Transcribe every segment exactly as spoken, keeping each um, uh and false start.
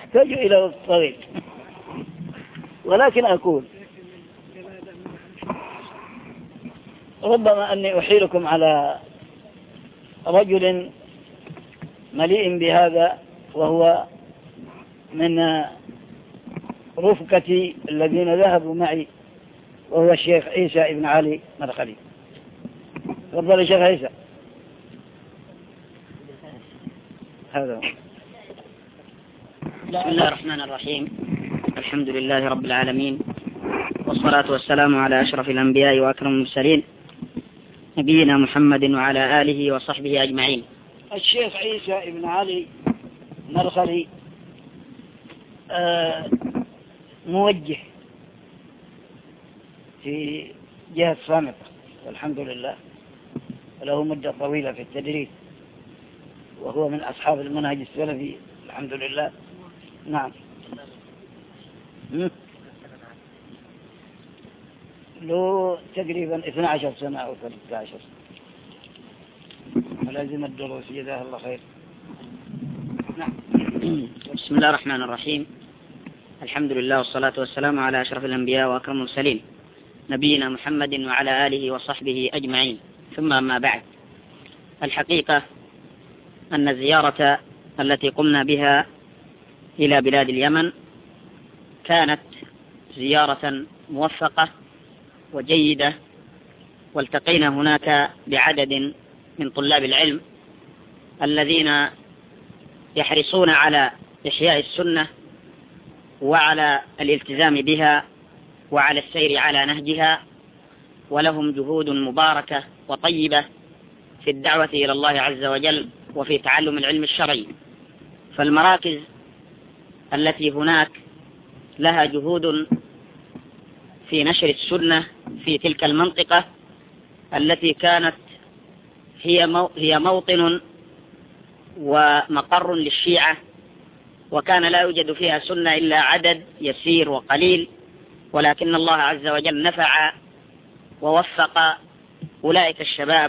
يحتاج إلى وقت طويل. ولكن أقول ربما أني أحيلكم على رجل مليء بهذا، وهو من رفقتي الذين ذهبوا معي، وهو الشيخ عيسى ابن علي مدخلي. تفضل يا شيخ عيسى. هذا. بسم الله الرحمن الرحيم. الحمد لله رب العالمين، والصلاة والسلام على أشرف الأنبياء وأكرم المرسلين، نبينا محمد وعلى آله وصحبه أجمعين. الشيخ عيسى ابن علي مدخلي آه موجه في جهة صامتة والحمد لله، وله مدة طويلة في التدريس، وهو من أصحاب المنهج السلفي الحمد لله. نعم. له تقريبا اثنتي عشرة سنة أو ثلاثة عشر ملازم الدروس، جزاه الله خير. نعم. بسم الله الرحمن الرحيم. الحمد لله والصلاة والسلام على أشرف الأنبياء وأكرم المرسلين، نبينا محمد وعلى آله وصحبه أجمعين، ثم أما بعد. الحقيقة أن الزيارة التي قمنا بها إلى بلاد اليمن كانت زيارة موفقة وجيدة، والتقينا هناك بعدد من طلاب العلم الذين يحرصون على إحياء السنة وعلى الالتزام بها وعلى السير على نهجها، ولهم جهود مباركة وطيبة في الدعوة إلى الله عز وجل وفي تعلم العلم الشرعي. فالمراكز التي هناك لها جهود في نشر السنة في تلك المنطقة التي كانت هي هي موطن ومقر للشيعة، وكان لا يوجد فيها سنة إلا عدد يسير وقليل، ولكن الله عز وجل نفع ووفق أولئك الشباب،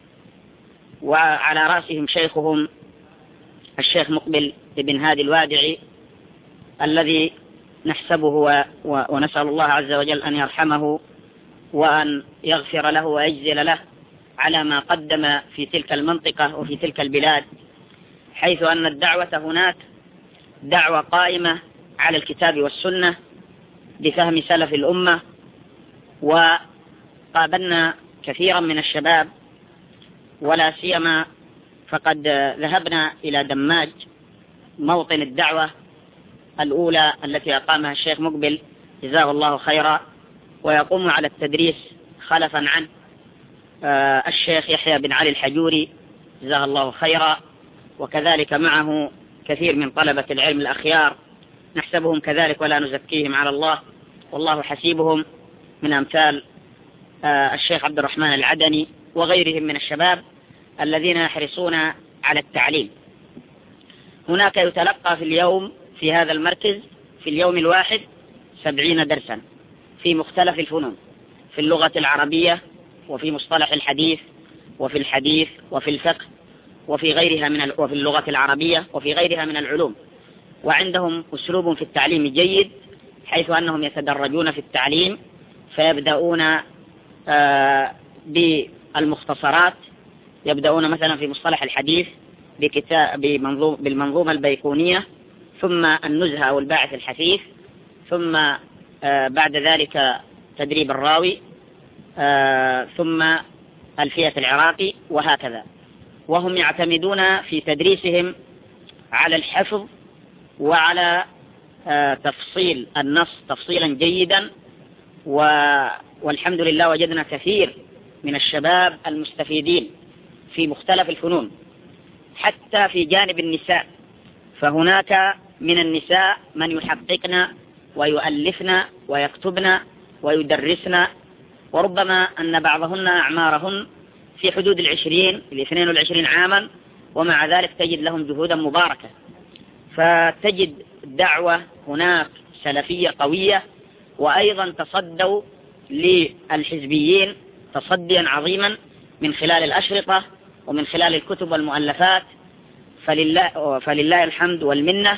وعلى رأسهم شيخهم الشيخ مقبل بن هادي الوادعي الذي نحسبه ونسأل الله عز وجل أن يرحمه وأن يغفر له ويجزل له على ما قدم في تلك المنطقة وفي تلك البلاد، حيث أن الدعوة هناك دعوة قائمة على الكتاب والسنة بفهم سلف الأمة. وقابلنا كثيرا من الشباب، ولا سيما فقد ذهبنا إلى دماج موطن الدعوة الأولى التي أقامها الشيخ مقبل جزاه الله خيرا، ويقوم على التدريس خلفا عنه الشيخ يحيى بن علي الحجوري جزاه الله خيرا، وكذلك معه كثير من طلبة العلم الأخيار نحسبهم كذلك ولا نزكيهم على الله، والله حسيبهم، من أمثال الشيخ عبد الرحمن العدني وغيرهم من الشباب الذين يحرصون على التعليم. هناك يتلقى في اليوم في هذا المركز في اليوم الواحد سبعين درسا في مختلف الفنون، في اللغة العربية وفي مصطلح الحديث وفي الحديث وفي الفقه وفي غيرها من وفي اللغة العربية وفي غيرها من العلوم. وعندهم أسلوب في التعليم جيد، حيث أنهم يتدرجون في التعليم، فيبدأون بالمختصرات، يبدأون مثلا في مصطلح الحديث بكتاب بالمنظومة البيقونية، ثم النزهة أو الباعث الحثيث، ثم بعد ذلك تدريب الراوي، ثم ألفية العراقي، وهكذا. وهم يعتمدون في تدريسهم على الحفظ وعلى تفصيل النص تفصيلا جيدا، والحمد لله وجدنا كثير من الشباب المستفيدين في مختلف الفنون، حتى في جانب النساء، فهناك من النساء من يحققن ويؤلفن ويكتبن ويدرسن، وربما أن بعضهن أعمارهن في حدود العشرين الاثنين والعشرين عاما، ومع ذلك تجد لهم جهودا مباركة. فتجد دعوة هناك سلفية قوية، وأيضا تصدوا للحزبيين تصديا عظيما من خلال الأشرطة ومن خلال الكتب والمؤلفات. فلله, فلله الحمد والمنة.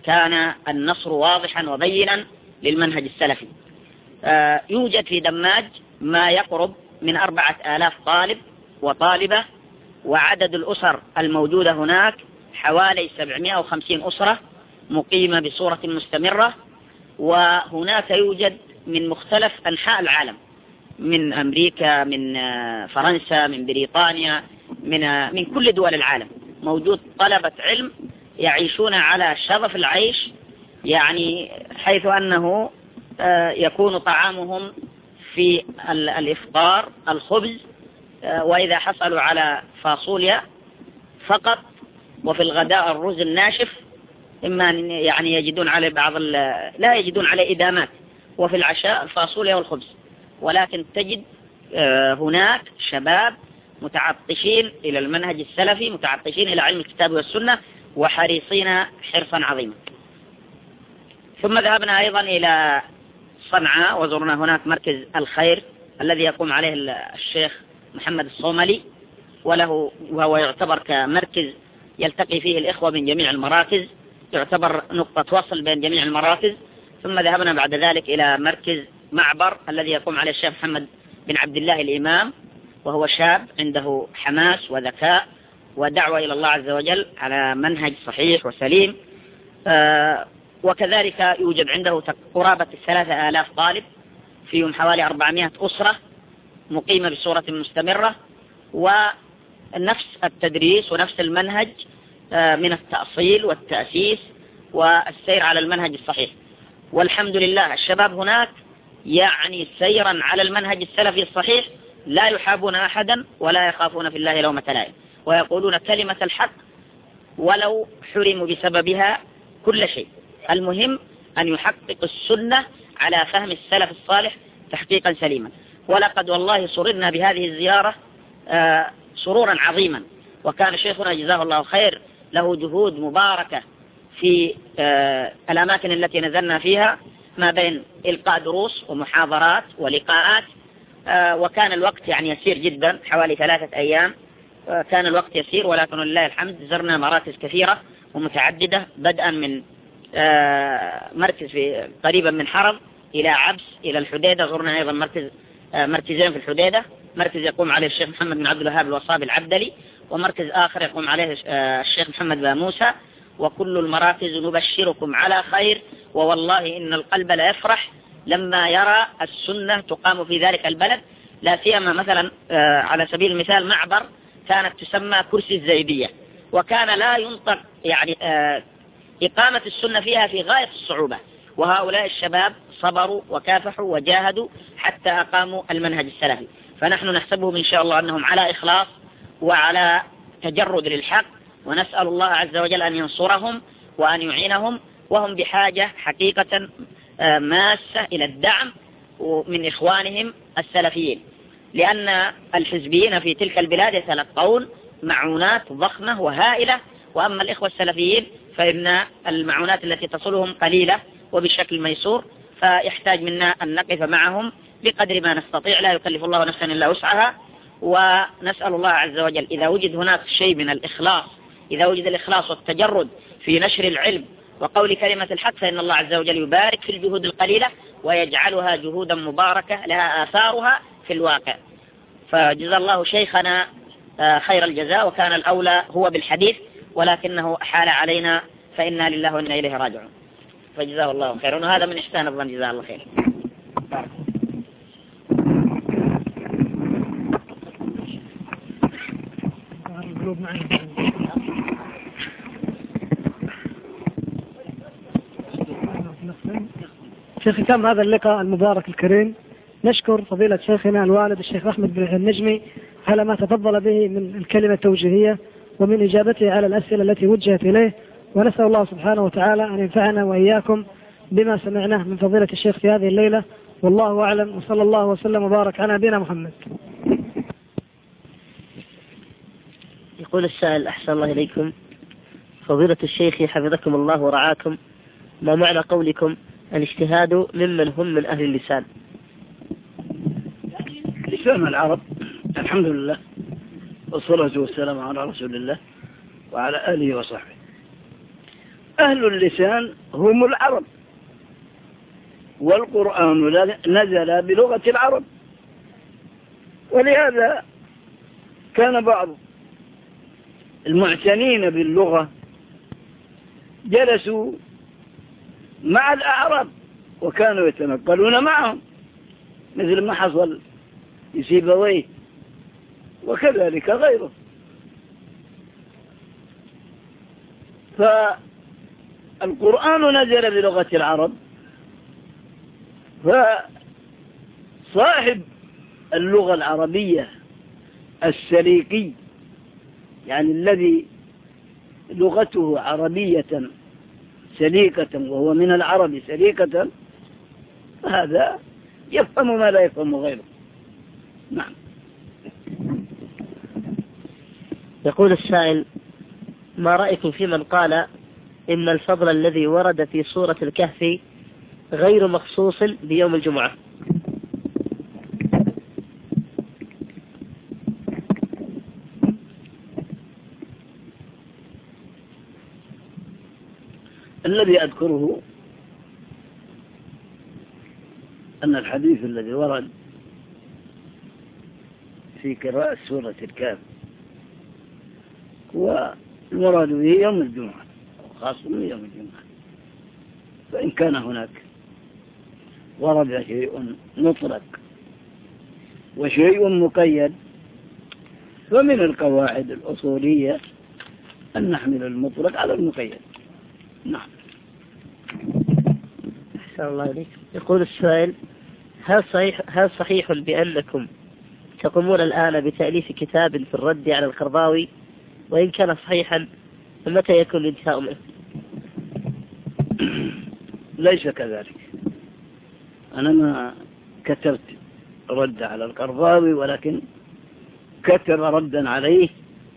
كان النصر واضحا وبينا للمنهج السلفي. يوجد في دماج ما يقرب من أربعة آلاف طالب وطالبة، وعدد الأسر الموجودة هناك حوالي سبعمائة وخمسين أسرة مقيمة بصورة مستمرة. وهناك يوجد من مختلف أنحاء العالم، من أمريكا، من فرنسا، من بريطانيا، من من كل دول العالم موجود طلبة علم يعيشون على شظف العيش، يعني حيث أنه يكون طعامهم في الإفطار الخبز، وإذا حصلوا على فاصوليا فقط، وفي الغداء الرز الناشف، إما يعني يجدون عليه بعض لا يجدون عليه إدامات، وفي العشاء الفاصوليا والخبز. ولكن تجد هناك شباب متعطشين إلى المنهج السلفي، متعطشين إلى علم الكتاب والسنة، وحريصين حرصا عظيما. ثم ذهبنا أيضا إلى صنعاء وزرنا هناك مركز الخير الذي يقوم عليه الشيخ محمد الصوملي، وله وهو يعتبر كمركز يلتقي فيه الإخوة من جميع المراكز، يعتبر نقطة وصل بين جميع المراكز. ثم ذهبنا بعد ذلك إلى مركز معبر الذي يقوم عليه الشيخ محمد بن عبد الله الإمام، وهو شاب عنده حماس وذكاء ودعوة إلى الله عز وجل على منهج صحيح وسليم. آه وكذلك يوجد عنده قرابة الثلاثة آلاف طالب، فيهم حوالي أربعمائة أسرة مقيمة بصورة مستمرة، ونفس التدريس ونفس المنهج من التأصيل والتأسيس والسير على المنهج الصحيح. والحمد لله الشباب هناك يعني سيرا على المنهج السلفي الصحيح، لا يحابون أحدا ولا يخافون في الله لومة لائم، ويقولون كلمة الحق ولو حرموا بسببها كل شيء. المهم أن يحقق السنة على فهم السلف الصالح تحقيقا سليما. ولقد والله سررنا بهذه الزيارة آه سرورا عظيما، وكان شيخنا جزاه الله خير له جهود مباركة في آه الأماكن التي نزلنا فيها، ما بين إلقاء دروس ومحاضرات ولقاءات، آه وكان الوقت يعني يسير جدا، حوالي ثلاثة أيام آه كان الوقت يسير، ولكن لله الحمد زرنا مراكز كثيرة ومتعددة، بدءا من آه مركز في قريبا من حرم إلى عبس إلى الحديدة. زرنا أيضا مركز آه مركزين في الحديدة، مركز يقوم عليه الشيخ محمد بن عبد الوهاب الوصابي العبدلي، ومركز آخر يقوم عليه آه الشيخ محمد بن موسى. وكل المراكز نبشركم على خير، ووالله إن القلب لا يفرح لما يرى السنة تقام في ذلك البلد، لا سيما مثلا آه على سبيل المثال معبر كانت تسمى كرسي الزيدية، وكان لا ينطق يعني آه إقامة السنة فيها في غاية الصعوبة، وهؤلاء الشباب صبروا وكافحوا وجاهدوا حتى أقاموا المنهج السلفي. فنحن نحسبهم إن شاء الله أنهم على إخلاص وعلى تجرد للحق، ونسأل الله عز وجل أن ينصرهم وأن يعينهم، وهم بحاجة حقيقة ماسة إلى الدعم من إخوانهم السلفيين، لأن الحزبيين في تلك البلاد يتلقون معونات ضخمة وهائلة، وأما الإخوة السلفيين فإن المعونات التي تصلهم قليلة وبشكل ميسور، فيحتاج منا أن نقف معهم بقدر ما نستطيع، لا يكلف الله نفسا إلا وسعها. ونسأل الله عز وجل إذا وجد هناك شيء من الإخلاص، إذا وجد الإخلاص والتجرد في نشر العلم وقول كلمة الحق، فإن الله عز وجل يبارك في الجهود القليلة ويجعلها جهودا مباركة لها آثارها في الواقع. فجزا الله شيخنا خير الجزاء، وكان الأولى هو بالحديث، ولكنه حال علينا، فإنا لله وإنا إليه راجعون، فجزاه الله خير. وهذا من إحسان الظن، جزاه الله خير. في ختام هذا اللقاء المبارك الكريم نشكر فضيلة شيخنا الوالد الشيخ أحمد بن النجمي على ما تفضل به من الكلمة التوجيهية ومن إجابته على الأسئلة التي وجهت إليه، ونسأل الله سبحانه وتعالى أن ينفعنا وإياكم بما سمعناه من فضيلة الشيخ في هذه الليلة، والله أعلم، وصلى الله وسلم وبارك على نبينا محمد. يقول السائل: أحسن الله إليكم فضيلة الشيخ حفظكم الله ورعاكم، ما معنى قولكم الاجتهاد ممن هم من أهل اللسان؟ لسان العرب، الحمد لله والصلاة والسلام على رسول الله وعلى آله وصحبه. أهل اللسان هم العرب، والقرآن نزل بلغة العرب، ولهذا كان بعض المعتنين باللغة جلسوا مع الأعراب وكانوا يتنقلون معهم، مثل ما حصل لسيبويه وكذلك غيره. فالقرآن نزل بلغة العرب، فصاحب اللغة العربية السليقي، يعني الذي لغته عربية سليقة وهو من العرب سليقة، هذا يفهم ما لا يفهم غيره. نعم. يقول السائل: ما رأيكم في من قال إن الفضل الذي ورد في سورة الكهف غير مخصوص بيوم الجمعة؟ الذي أذكره أن الحديث الذي ورد في قراءة سورة الكهف هو المراد به يوم الجمعة، خاص من يوم الجمعة. فإن كان هناك ورد شيء مطلق وشيء مقيد، فمن القواعد الأصولية أن نحمل المطلق على المقيد. نعم. أحسن الله إليك. يقول السائل: هل صحيح, هل صحيح بأنكم تقومون الآن بتأليف كتاب في الرد على القرضاوي؟ وإن كان صحيحا فمتى يكون الانتهاء منه؟ ليس كذلك. أنا ما كتبت رد على القرضاوي، ولكن كتب ردا عليه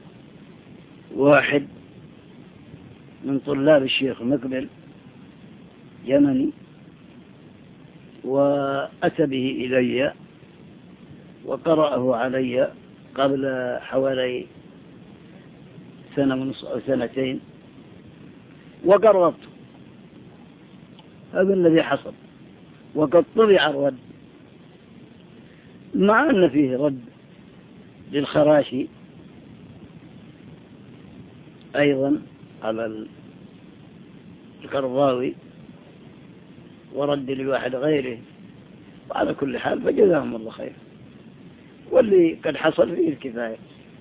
واحد من طلاب الشيخ مقبل يمني، وأتى به إلي وقرأه علي قبل حوالي سنة ونصف أو سنتين، وقررت. هذا الذي حصل، وقد طبع الرد، مع أن فيه رد للخراشي أيضا على القرضاوي، ورد لواحد غيره. وعلى كل حال فجزاهم الله خير، واللي قد حصل فيه الكفاية.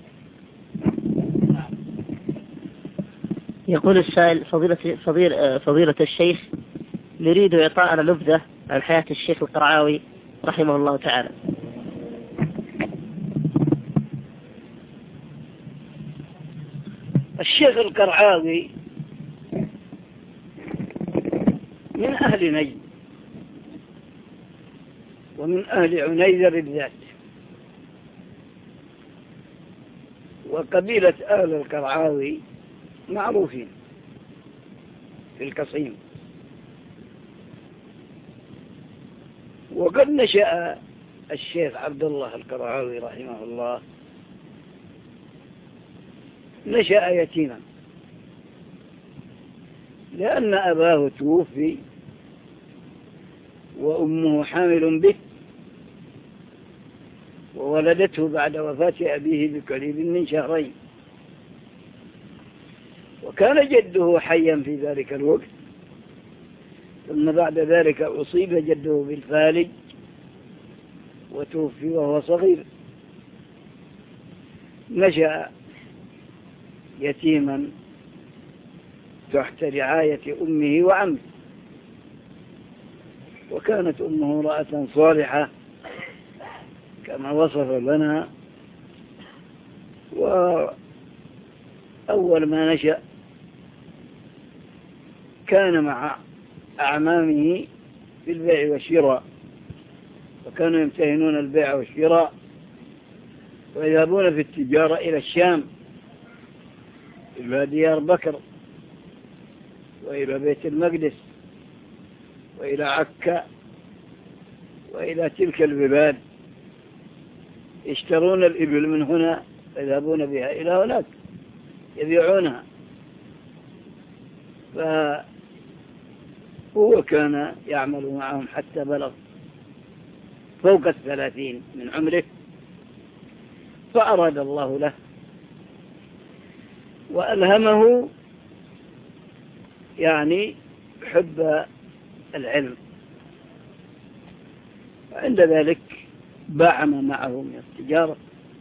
يقول السائل: فضيلة, فضيلة, فضيلة الشيخ، نريد إعطاءنا نبذة عن حياة الشيخ القرعاوي رحمه الله تعالى. الشيخ القرعاوي من أهل نجد ومن أهل عنيزة بالذات، وقبيلة أهل القرعاوي معروفين في القصيم. وقد نشأ الشيخ عبد الله القرعاوي رحمه الله نشأ يتيما، لأن أباه توفي وأمه حامل به، وولدته بعد وفاة أبيه بقريب من شهرين. وكان جده حيا في ذلك الوقت، ثم بعد ذلك أصيب جده بالفالج وتوفي وهو صغير. نشأ يتيما تحت رعاية أمه وعمه، وكانت أمه امرأة صالحة كما وصف لنا. وأول ما نشأ كان مع أعمامه في البيع والشراء، وكانوا يمتهنون البيع والشراء ويذهبون في التجارة إلى الشام، إلى ديار بكر وإلى بيت المقدس وإلى عكا وإلى تلك البلاد، يشترون الإبل من هنا يذهبون بها إلى هناك يبيعونها. فهو كان يعمل معهم حتى بلغ فوق الثلاثين من عمره، فأراد الله له وألهمه يعني حب العلم، وعند ذلك باعم معه من التجارة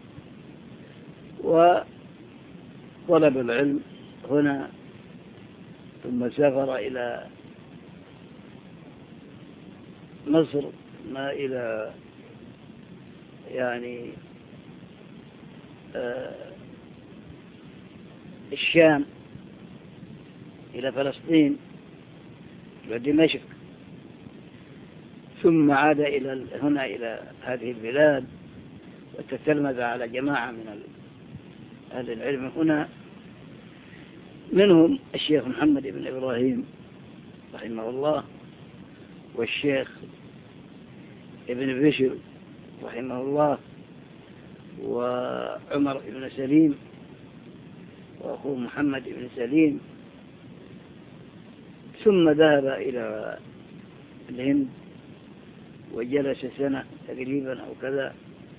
وطلب العلم هنا، ثم سافر إلى مصر، ما إلى يعني آه الشام، إلى فلسطين ودمشق، ثم عاد إلى هنا إلى هذه البلاد وتتلمذ على جماعة من أهل العلم هنا، منهم الشيخ محمد بن إبراهيم رحمه الله، والشيخ ابن بشر رحمه الله، وعمر بن سليم، وأخوه محمد بن سليم. ثم ذهب إلى الهند وجلس سنة تقريبا أو كذا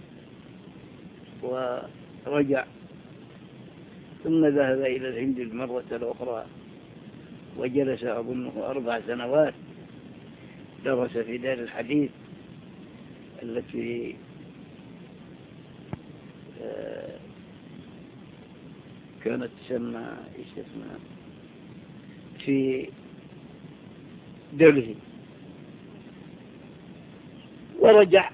ورجع، ثم ذهب إلى الهند المرة الأخرى وجلس أظنه أربع سنوات، درس في دار الحديث التي كانت تسمى اسمها في دلهي، ورجع.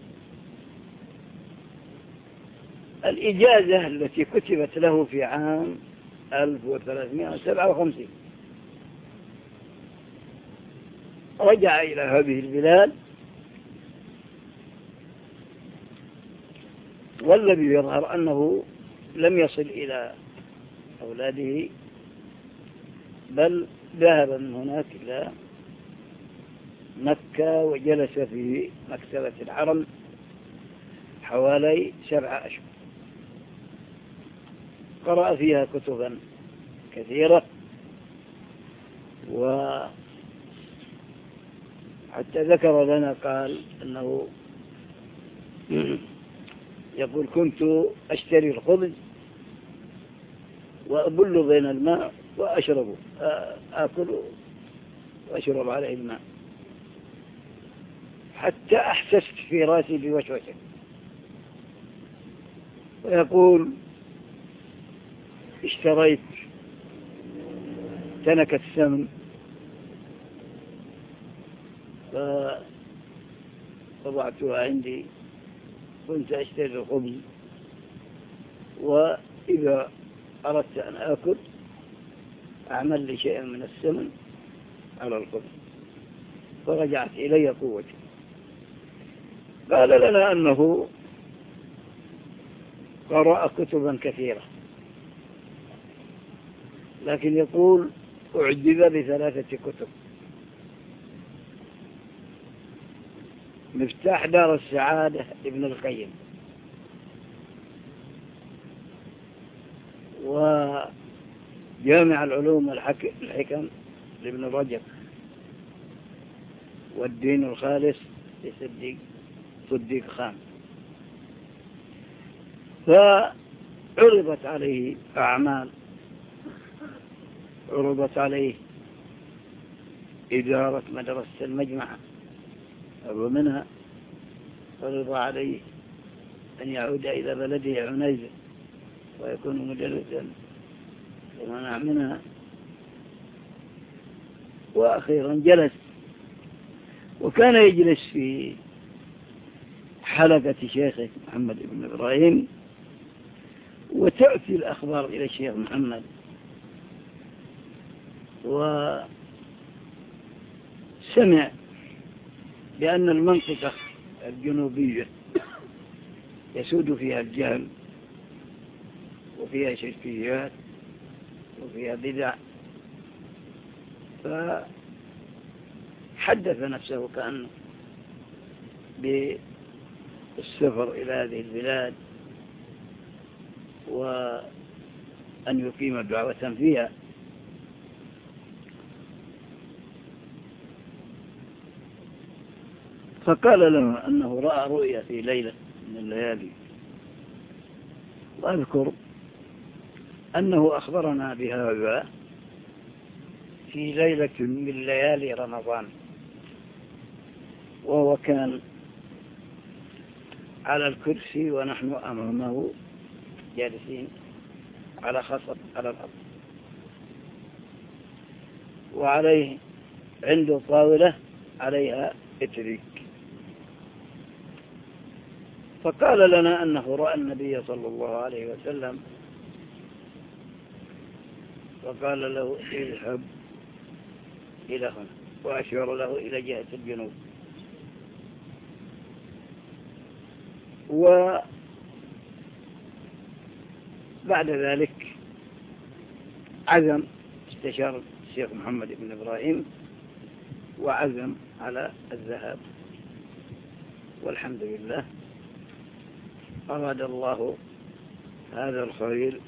الإجازة التي كتبت له في عام ألف وثلاثمائة وسبعة وخمسين رجع إلى هذه البلاد، والذي يظهر أنه لم يصل إلى أولاده، بل ذهب من هناك إلى مكة وجلس في مكتبة الحرم حوالي سبعة أشهر، قرأ فيها كتبا كثيرة، وحتى ذكر لنا قال أنه يقول: كنت أشتري الخبز وأبل بين الماء وأشربه، آكل وأشرب عليه الماء، حتى أحسست في رأسي بوشوشة. ويقول: اشتريت تنكة السمن فوضعتها عندي، كنت أشتري الخبز، وإذا أردت أن آكل أعمل لي شيئا من السمن على الخبز، فرجعت إلي قوتي. قال لنا أنه قرأ كتبا كثيرة، لكن يقول: أعجب بثلاثة كتب: مفتاح دار السعادة ابن القيم، وجامع العلوم والحكم لابن رجب، والدين الخالص لصديق صديق خان. فعرضت عليه أعمال، عرضت عليه إدارة مدرسة المجمع، ومنها عرض عليه أن يعود إلى بلده عنيزة ويكون مدرسا، ومنع منها. وأخيرا جلس، وكان يجلس في حلقة شيخه محمد بن إبراهيم، وتأتي الأخبار إلى الشيخ محمد، وسمع بأن المنطقة الجنوبية يسود فيها الجهل، وفيها شركيات، وفيها بدع، فحدث نفسه كأنه بالسفر إلى هذه البلاد وأن يقيم دعوة فيها. فقال لنا أنه رأى رؤيا في ليلة من الليالي، وأذكر أنه أخبرنا بهذا في ليلة من ليالي رمضان، وهو كان على الكرسي ونحن أمامه جالسين على خصب على الأرض، وعليه عنده طاولة عليها إتريك. فقال لنا أنه رأى النبي صلى الله عليه وسلم، وقال له اذهب إلى هنا، وأشار له إلى جهة الجنوب. وبعد ذلك عزم، استشار الشيخ محمد بن إبراهيم وعزم على الذهاب، والحمد لله أراد الله هذا الخير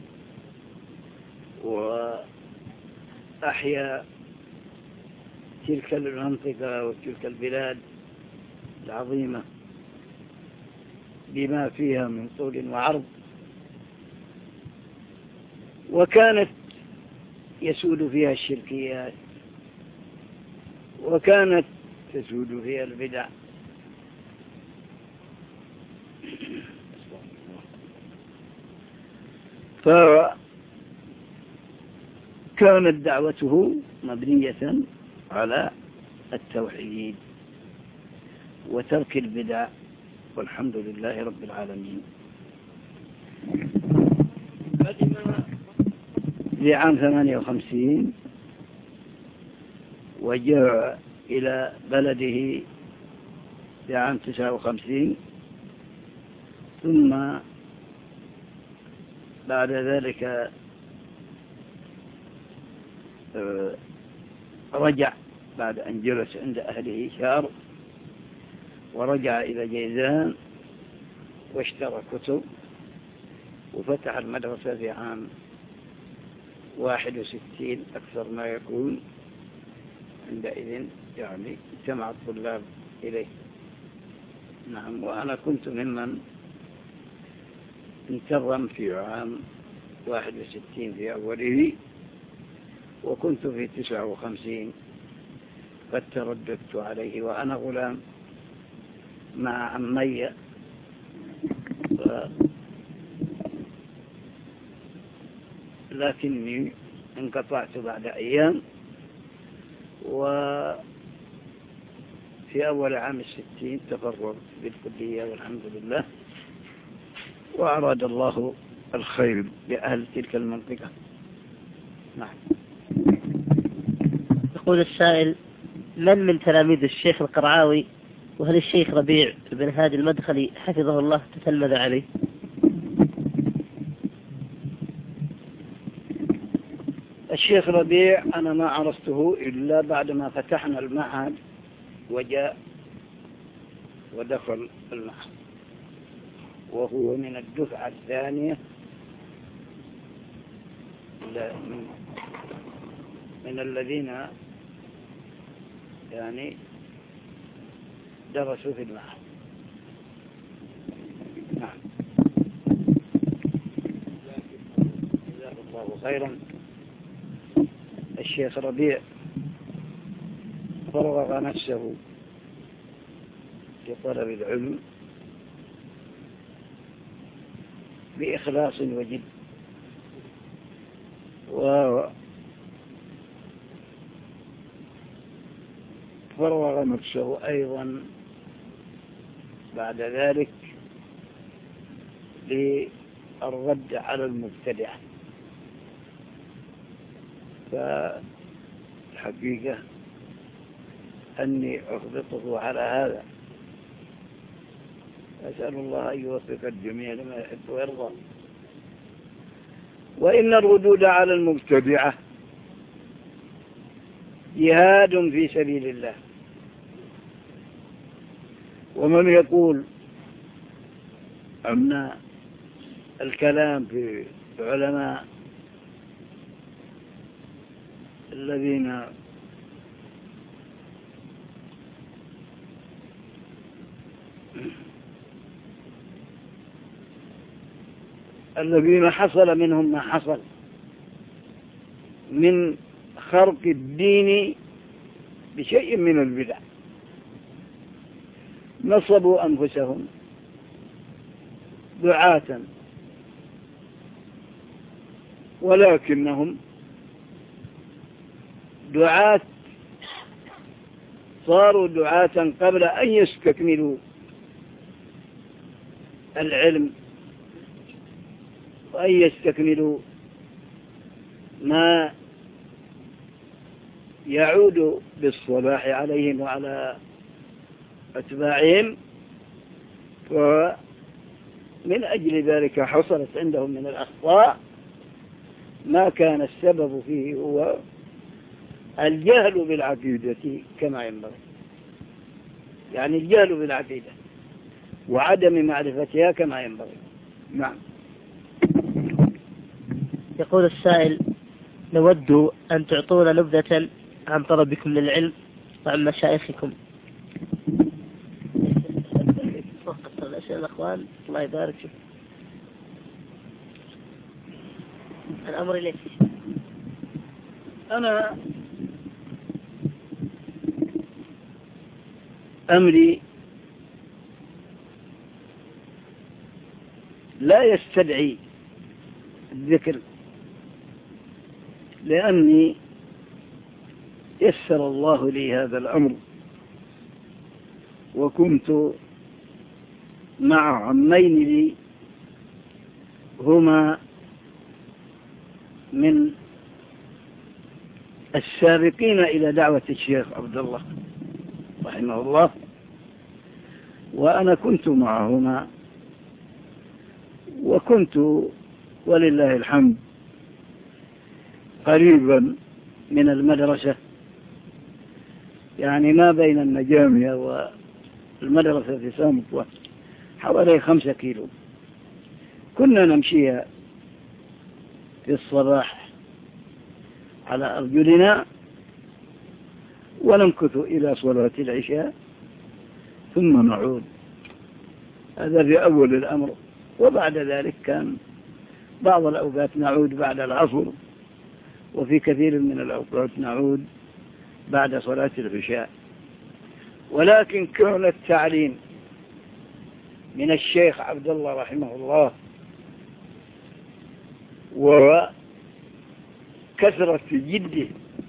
وأحيا تلك المنطقة وتلك البلاد العظيمة بما فيها من طول وعرض، وكانت يسود فيها الشركيات، وكانت تسود فيها البدع، فكانت دعوته مبنية على التوحيد وترك البدع، والحمد لله رب العالمين. قدم في عام ثمانية وخمسين وجاء إلى بلده في عام تسعة وخمسين، ثم بعد ذلك رجع بعد أن جلس عند أهله شهر، ورجع إلى جيزان واشترى كتب وفتح المدرسة في عام واحد وستين أكثر ما يكون. عندئذ يعني اجتمع الطلاب إليه. نعم، وأنا كنت ممن انتظم في عام واحد وستين في أوله، وكنت في تسعة وخمسين قد ترددت عليه وأنا غلام مع عمي، لكني انقطعت بعد أيام، وفي أول عام الستين تفرغت بالكلية والحمد لله، وأراد الله الخير لأهل تلك المنطقة. نعم. يقول السائل: من من تلاميذ الشيخ القرعاوي، وهل الشيخ ربيع بن هادي المدخلي حفظه الله تتلمذ عليه؟ الشيخ ربيع أنا ما عرفته إلا بعدما فتحنا المعهد وجاء ودخل المعهد، وهو من الدفعة الثانية من, من الذين يعني درسوا في المعهد. نعم، جزاه الله خيرا. الشيخ ربيع فرغ نفسه لطلب العلم بإخلاص وجد، وفرغ نفسه أيضا بعد ذلك للرد على المبتدع. فالحقيقة أني أخبطه على هذا، أسأل الله أن يوفق الجميع لما يحب ويرضى. وإن الردود على المبتدعة جهاد في سبيل الله. ومن يقول أن الكلام في العلماء الذين الذين حصل منهم ما حصل من خرق الدين بشيء من البدع، نصبوا أنفسهم دعاة، ولكنهم دعاة صاروا دعاة قبل أن يستكملوا العلم وأن يستكملوا ما يعود بالصلاح عليهم وعلى أتباعهم، ومن أجل ذلك حصلت عندهم من الأخطاء ما كان السبب فيه هو الجهل بالعقيدة كما ينبغي، يعني الجهل بالعقيدة وعدم معرفتها كما ينبغي. نعم. يقول السائل: نود أن تعطونا نبذة عن طلبكم للعلم وعن مشايخكم. فقط الأسئلة الأخوان، الله يبارك فيك. الأمر إليك. أنا أمري لا يستدعي الذكر، لأني يسر الله لي هذا الأمر، وكنت مع عمين لي هما من السابقين إلى دعوة الشيخ عبد الله رحمه الله، وأنا كنت معهما، وكنت ولله الحمد قريبا من المدرسة، يعني ما بين النجامية والمدرسة في سامط حوالي خمسة كيلو. كنا نمشيها في الصباح على أرجلنا ونمكث إلى صلاة العشاء ثم نعود. هذا في أول الأمر، وبعد ذلك كان بعض الأوقات نعود بعد العصر، وفي كثير من الأوقات نعود بعد صلاة العشاء. ولكن كان التعليم من الشيخ عبد الله رحمه الله وكثرة جده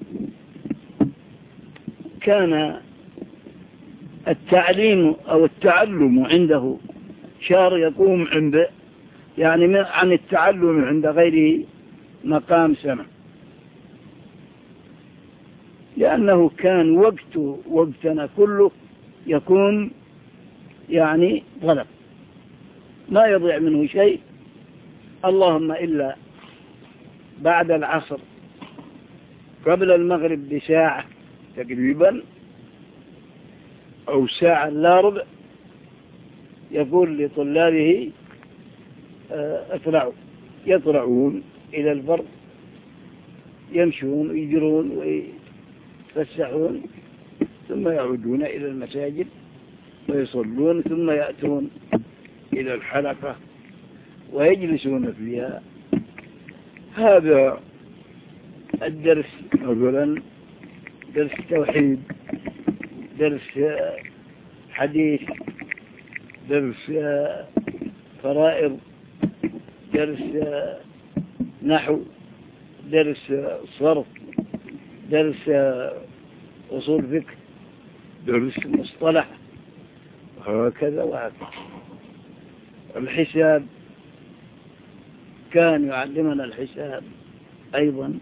كان التعليم أو التعلم عنده شار يقوم عند يعني عن التعلم عند غيره مقام سنة، لأنه كان وقت وقتنا كله يكون يعني غلب، ما يضيع منه شيء، اللهم إلا بعد العصر قبل المغرب بساعة تقريبا أو ساعة لا ربع يقول لطلابه اطلعوا، يطلعون إلى البر، يمشون ويجرون ويتفسحون، ثم يعودون إلى المساجد ويصلون، ثم يأتون إلى الحلقة ويجلسون فيها. هذا الدرس مثلا درس توحيد، درس حديث، درس فرائض، درس نحو، درس صرف، درس أصول فقه، درس مصطلح، وهكذا وهكذا. الحساب كان يعلمنا الحساب أيضا،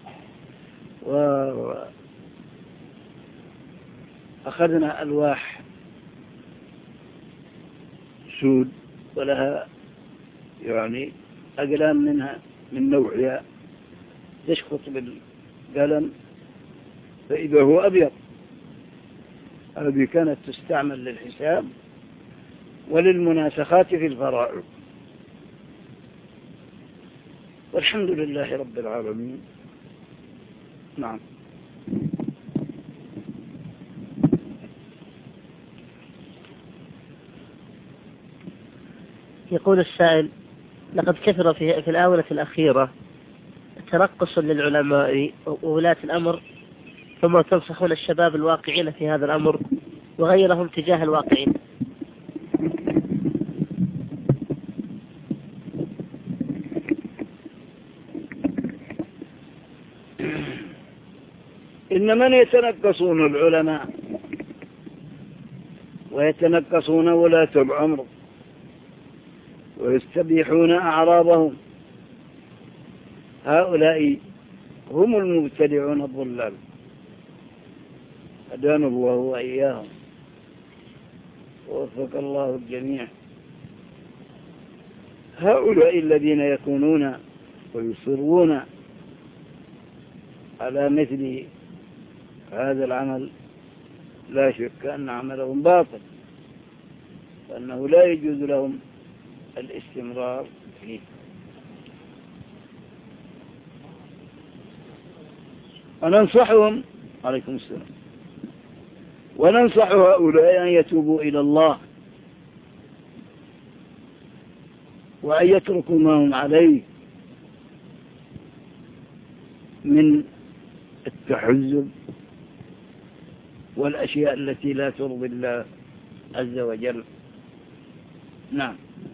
وأخذنا ألواح سود ولها يعني أقلام منها من نوعها تشخص بالقلم فإذا هو أبيض. هذه كانت تستعمل للحساب وللمناسخات في الفرائض. والحمد لله رب العالمين. نعم. يقول السائل: لقد كثر في, في الآونة الأخيرة ترقص للعلماء وولاة الأمر، ثم تنصحون الشباب الواقعين في هذا الأمر وغيرهم تجاه الواقعين. إن من يتنقصون العلماء ويتنقصون ولاة الأمر ويستبيحون أعراضهم، هؤلاء هم المبتدعون الضلال، هدانا الله وإياهم ووفق الله الجميع. هؤلاء الذين يكونون ويصرون على مثل هذا العمل لا شك أن عملهم باطل، وأنه لا يجوز لهم الاستمرار فيه. وننصحهم عليكم السلام وننصح هؤلاء أن يتوبوا إلى الله وأن يتركوا ما هم عليه من التحزب والأشياء التي لا ترضي الله عز وجل. نعم.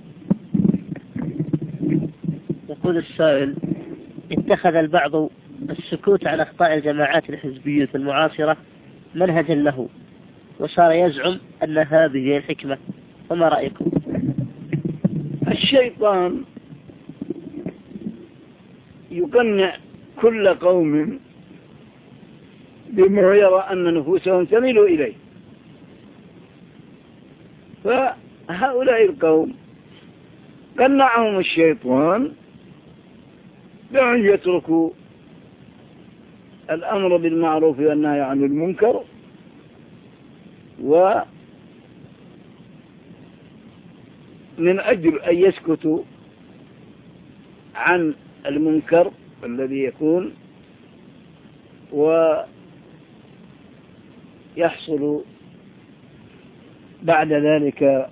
يقول السائل: اتخذ البعض السكوت عن أخطاء الجماعات الحزبية المعاصرة منهجا له، وصار يزعم أن هذه هي الحكمة، فما رأيكم؟ الشيطان يقنع كل قوم بما يرى أن نفوسهم تميل إليه، فهؤلاء القوم قنعهم الشيطان بأن يتركوا الأمر بالمعروف والنهي عن المنكر، ومن أجل أن يسكتوا عن المنكر الذي يكون ويحصل بعد ذلك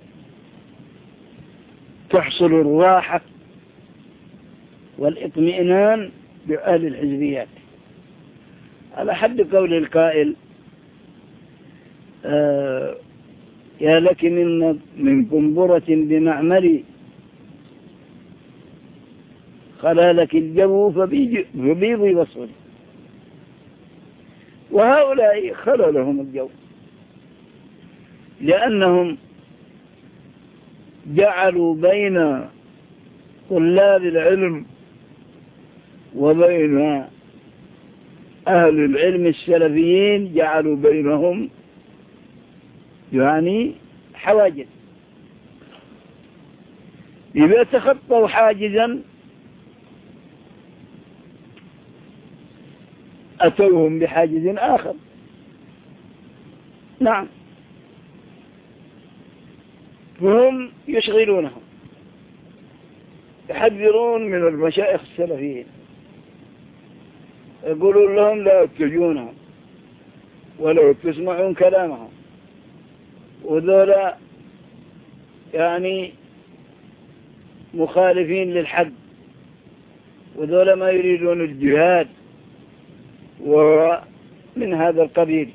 تحصل الراحة والاطمئنان بأهل الحزبيات، على حد قول القائل: آه يا لك من من قنبرة بمعملي خلالك الجو فبيضي بصري. وهؤلاء خلالهم الجو لأنهم جعلوا بين طلاب العلم وبين أهل العلم السلفيين جعلوا بينهم يعني حواجز. إذا تخطوا حاجزا أتوهم بحاجز آخر. نعم. فهم يشغلونهم، يحذرون من المشايخ السلفيين، يقولون لهم لا تجونهم ولا تسمعون كلامهم، وذولا يعني مخالفين للحق، وذولا ما يريدون الجهاد ومن هذا القبيل.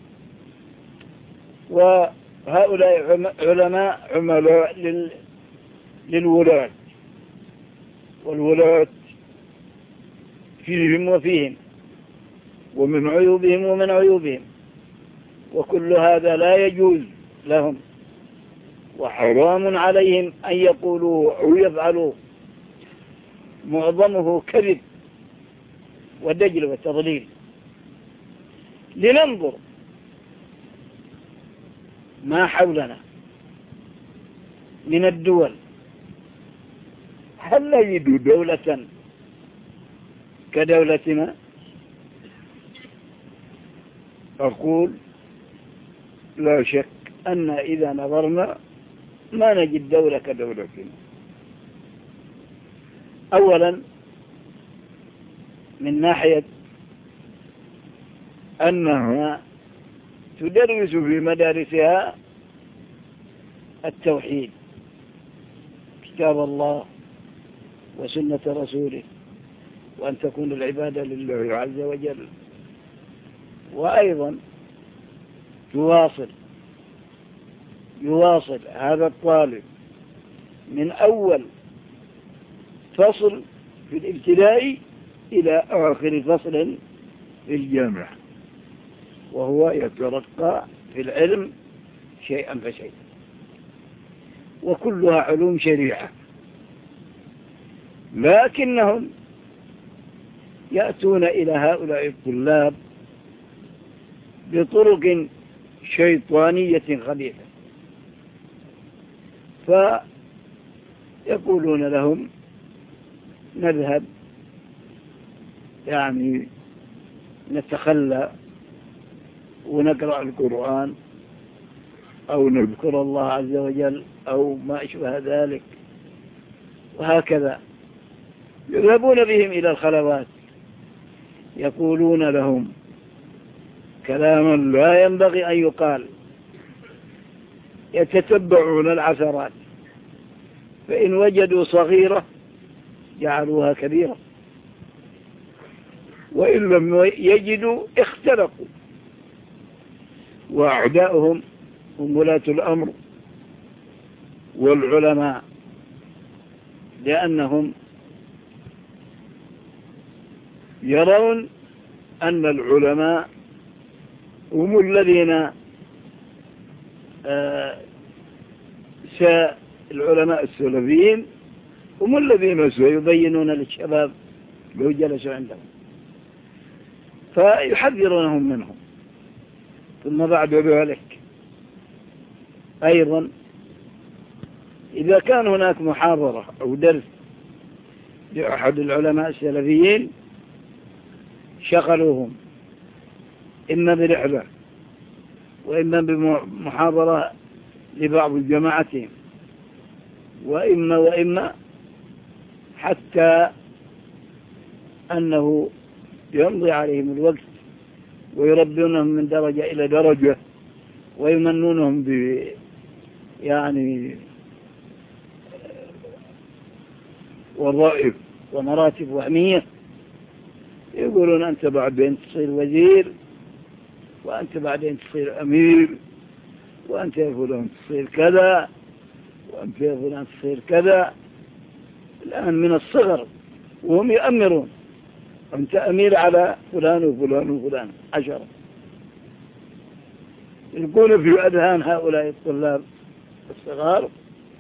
وهؤلاء علماء عملاء لل... للولاة، والولاة فيهم وفيهم، ومن عيوبهم ومن عيوبهم، وكل هذا لا يجوز لهم، وحرام عليهم أن يقولوا أو يفعلوا، معظمه كذب ودجل وتضليل. لننظر ما حولنا من الدول، هل نجد دولة كدولتنا؟ أقول لا شك أن إذا نظرنا ما نجد دولة كدولتنا. أولا من ناحية أنها تدرس في مدارسها التوحيد كتاب الله وسنة رسوله، وأن تكون العبادة لله عز وجل. وأيضا تواصل يواصل هذا الطالب من أول فصل في الابتدائي إلى آخر فصل في الجامعة، وهو يترقى في العلم شيئا فشيئا، وكلها علوم شريعة، لكنهم يأتون إلى هؤلاء الطلاب بطرق شيطانية خبيثة، فيقولون لهم نذهب يعني نتخلى ونقرأ القرآن أو نذكر الله عز وجل أو ما أشبه ذلك، وهكذا يذهبون بهم إلى الخلوات، يقولون لهم كلاما لا ينبغي أن يقال، يتتبعون العثرات، فإن وجدوا صغيرة جعلوها كبيرة، وإن لم يجدوا اختلقوا، وأعداؤهم هم ولاة الأمر والعلماء، لأنهم يرون أن العلماء هم الذين آه العلماء السلفيين هم الذين سيبينون للشباب لو جلسوا عندهم، فيحذرونهم منهم. ثم بعد ذلك أيضا إذا كان هناك محاضرة أو درس لأحد العلماء السلفيين شغلوهم إما برحلة وإما بمحاضرة لبعض جماعتهم، وإما وإما حتى أنه يمضي عليهم الوقت ويربونهم من درجة إلى درجة ويمنونهم ب يعني وظائف ومراتب وهمية، يقولون أنت بعدين تصير وزير، وأنت بعدين تصير أمير، وأنت يا فلان تصير كذا، وأنت يا فلان تصير كذا. الآن من الصغر وهم يأمرون، أنت أمير على فلان وفلان وفلان عشرة. يلقون في أذهان هؤلاء الطلاب الصغار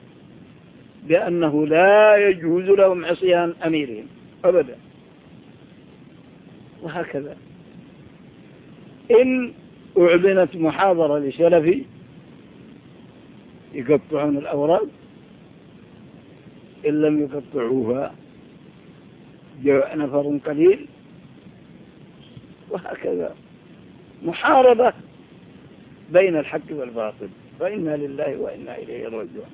بأنه لا يجوز لهم عصيان أميرهم أبدا. وهكذا إن أعلنت محاضرة لسلفي يقطعون الأوراق، إن لم يقطعوها جاء نفر قليل، وهكذا محاربة بين الحق والباطل، فإنا لله وإنا إليه راجعون.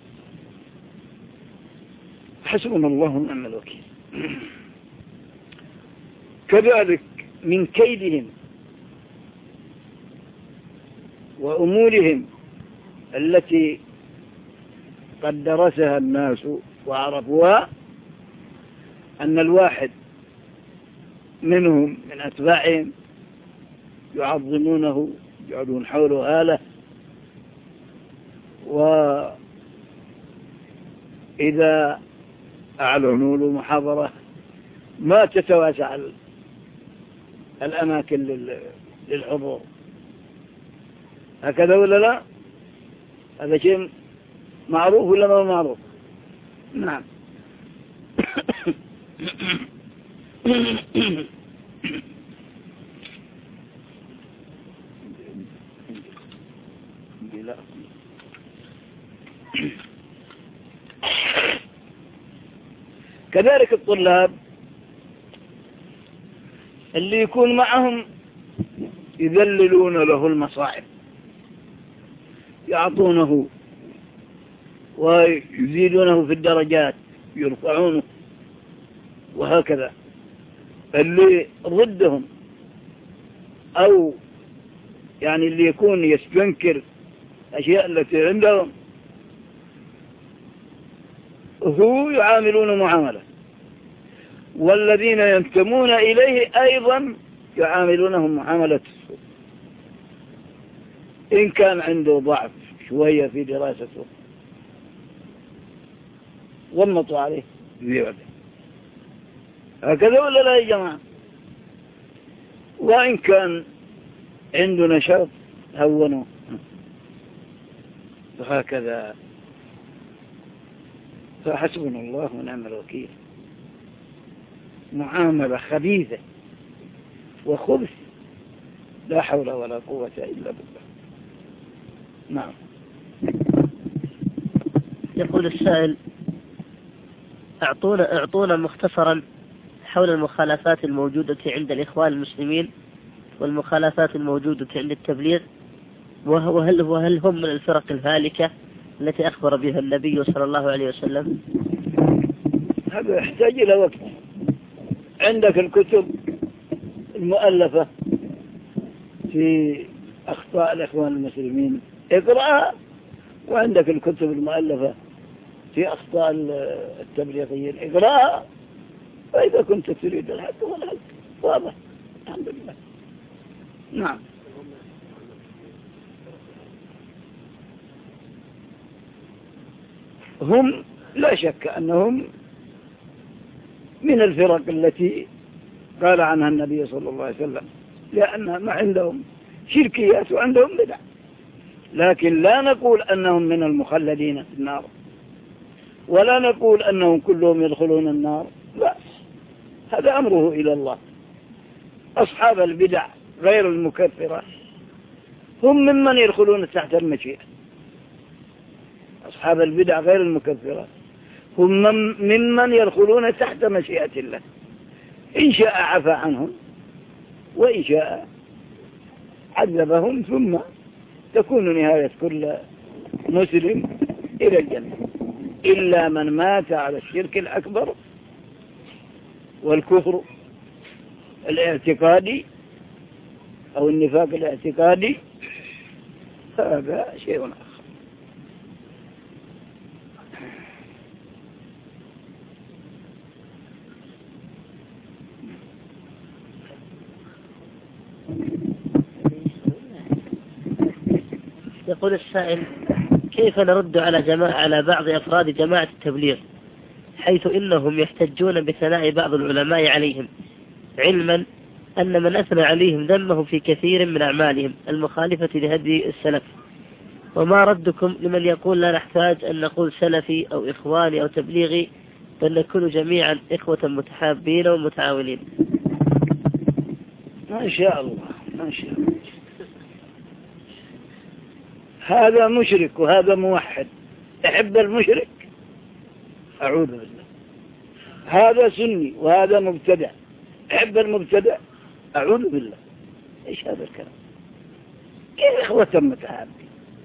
حسبنا الله ونعم الوكيل. كذلك من كيدهم وأمورهم التي قد درسها الناس وعرفوها أن الواحد منهم من أتباعهم يعظمونه، يجعلون حوله آلة، وإذا أعلنوا له محاضرة ما تتواسع الأماكن للحضور. هكذا ولا لا؟ هذا شيء معروف ولا ما معروف؟ نعم. كذلك الطلاب اللي يكون معهم يذللون له المصاعب، يعطونه ويزيدونه في الدرجات، يرفعونه، وهكذا. اللي ضدهم أو يعني اللي يكون يستنكر أشياء التي عندهم هو يعاملون معاملة، والذين ينتمون إليه أيضا يعاملونهم معاملة السوء. إن كان عنده ضعف شوية في دراسته غمطوا عليه بيعده، هكذا ولا لا يا جماعة؟ وإن كان عنده نشاط هونوا، وهكذا. فحسبنا الله ونعم الوكيل. معاملة خبيثة وخبث، لا حول ولا قوة إلا بالله. نعم. يقول السائل: أعطونا, أعطونا مختصرا حول المخالفات الموجودة عند الإخوان المسلمين والمخالفات الموجودة عند التبليغ، وهل, وهل هم من الفرق الهالكة التي أخبر بها النبي صلى الله عليه وسلم؟ هذا يحتاج إلى وقت. عندك الكتب المؤلفة في أخطاء الإخوان المسلمين اقرأها، وعندك الكتب المؤلفة في أخطاء التبليغيين اقرأها، فإذا كنت تريد الحق والحق واضح. الحمد لله. نعم. هم لا شك أنهم من الفرق التي قال عنها النبي صلى الله عليه وسلم، لأن ما عندهم شركيات وعندهم بدع، لكن لا نقول أنهم من المخلدين في النار، ولا نقول أنهم كلهم يدخلون النار، لا، هذا أمره إلى الله. أصحاب البدع غير المكفرة هم ممن يدخلون تحت المشيئة. أصحاب البدع غير المكفرة هم ممن يدخلون تحت مشيئة الله، إن شاء عفى عنهم وإن شاء عذبهم، ثم تكون نهاية كل مسلم إلى الجنة، إلا من مات على الشرك الأكبر والكفر الاعتقادي أو النفاق الاعتقادي، هذا شيء آخر. يقول السائل: كيف نرد على جماعة على بعض أفراد جماعة التبليغ حيث إنهم يحتجون بثناء بعض العلماء عليهم، علما أن من أثنى عليهم ذمه في كثير من أعمالهم المخالفة لهدي السلف؟ وما ردكم لمن يقول لا نحتاج أن نقول سلفي أو إخواني أو تبليغي، بل نكون جميعا إخوة متحابين ومتعاونين؟ ما شاء الله ما شاء الله. هذا مشرك وهذا موحد، تحب المشرك؟ أعوذ بالله. هذا سني وهذا مبتدع، تحب المبتدع؟ أعوذ بالله. إيش هذا الكلام؟ كيف إخوة متحابين؟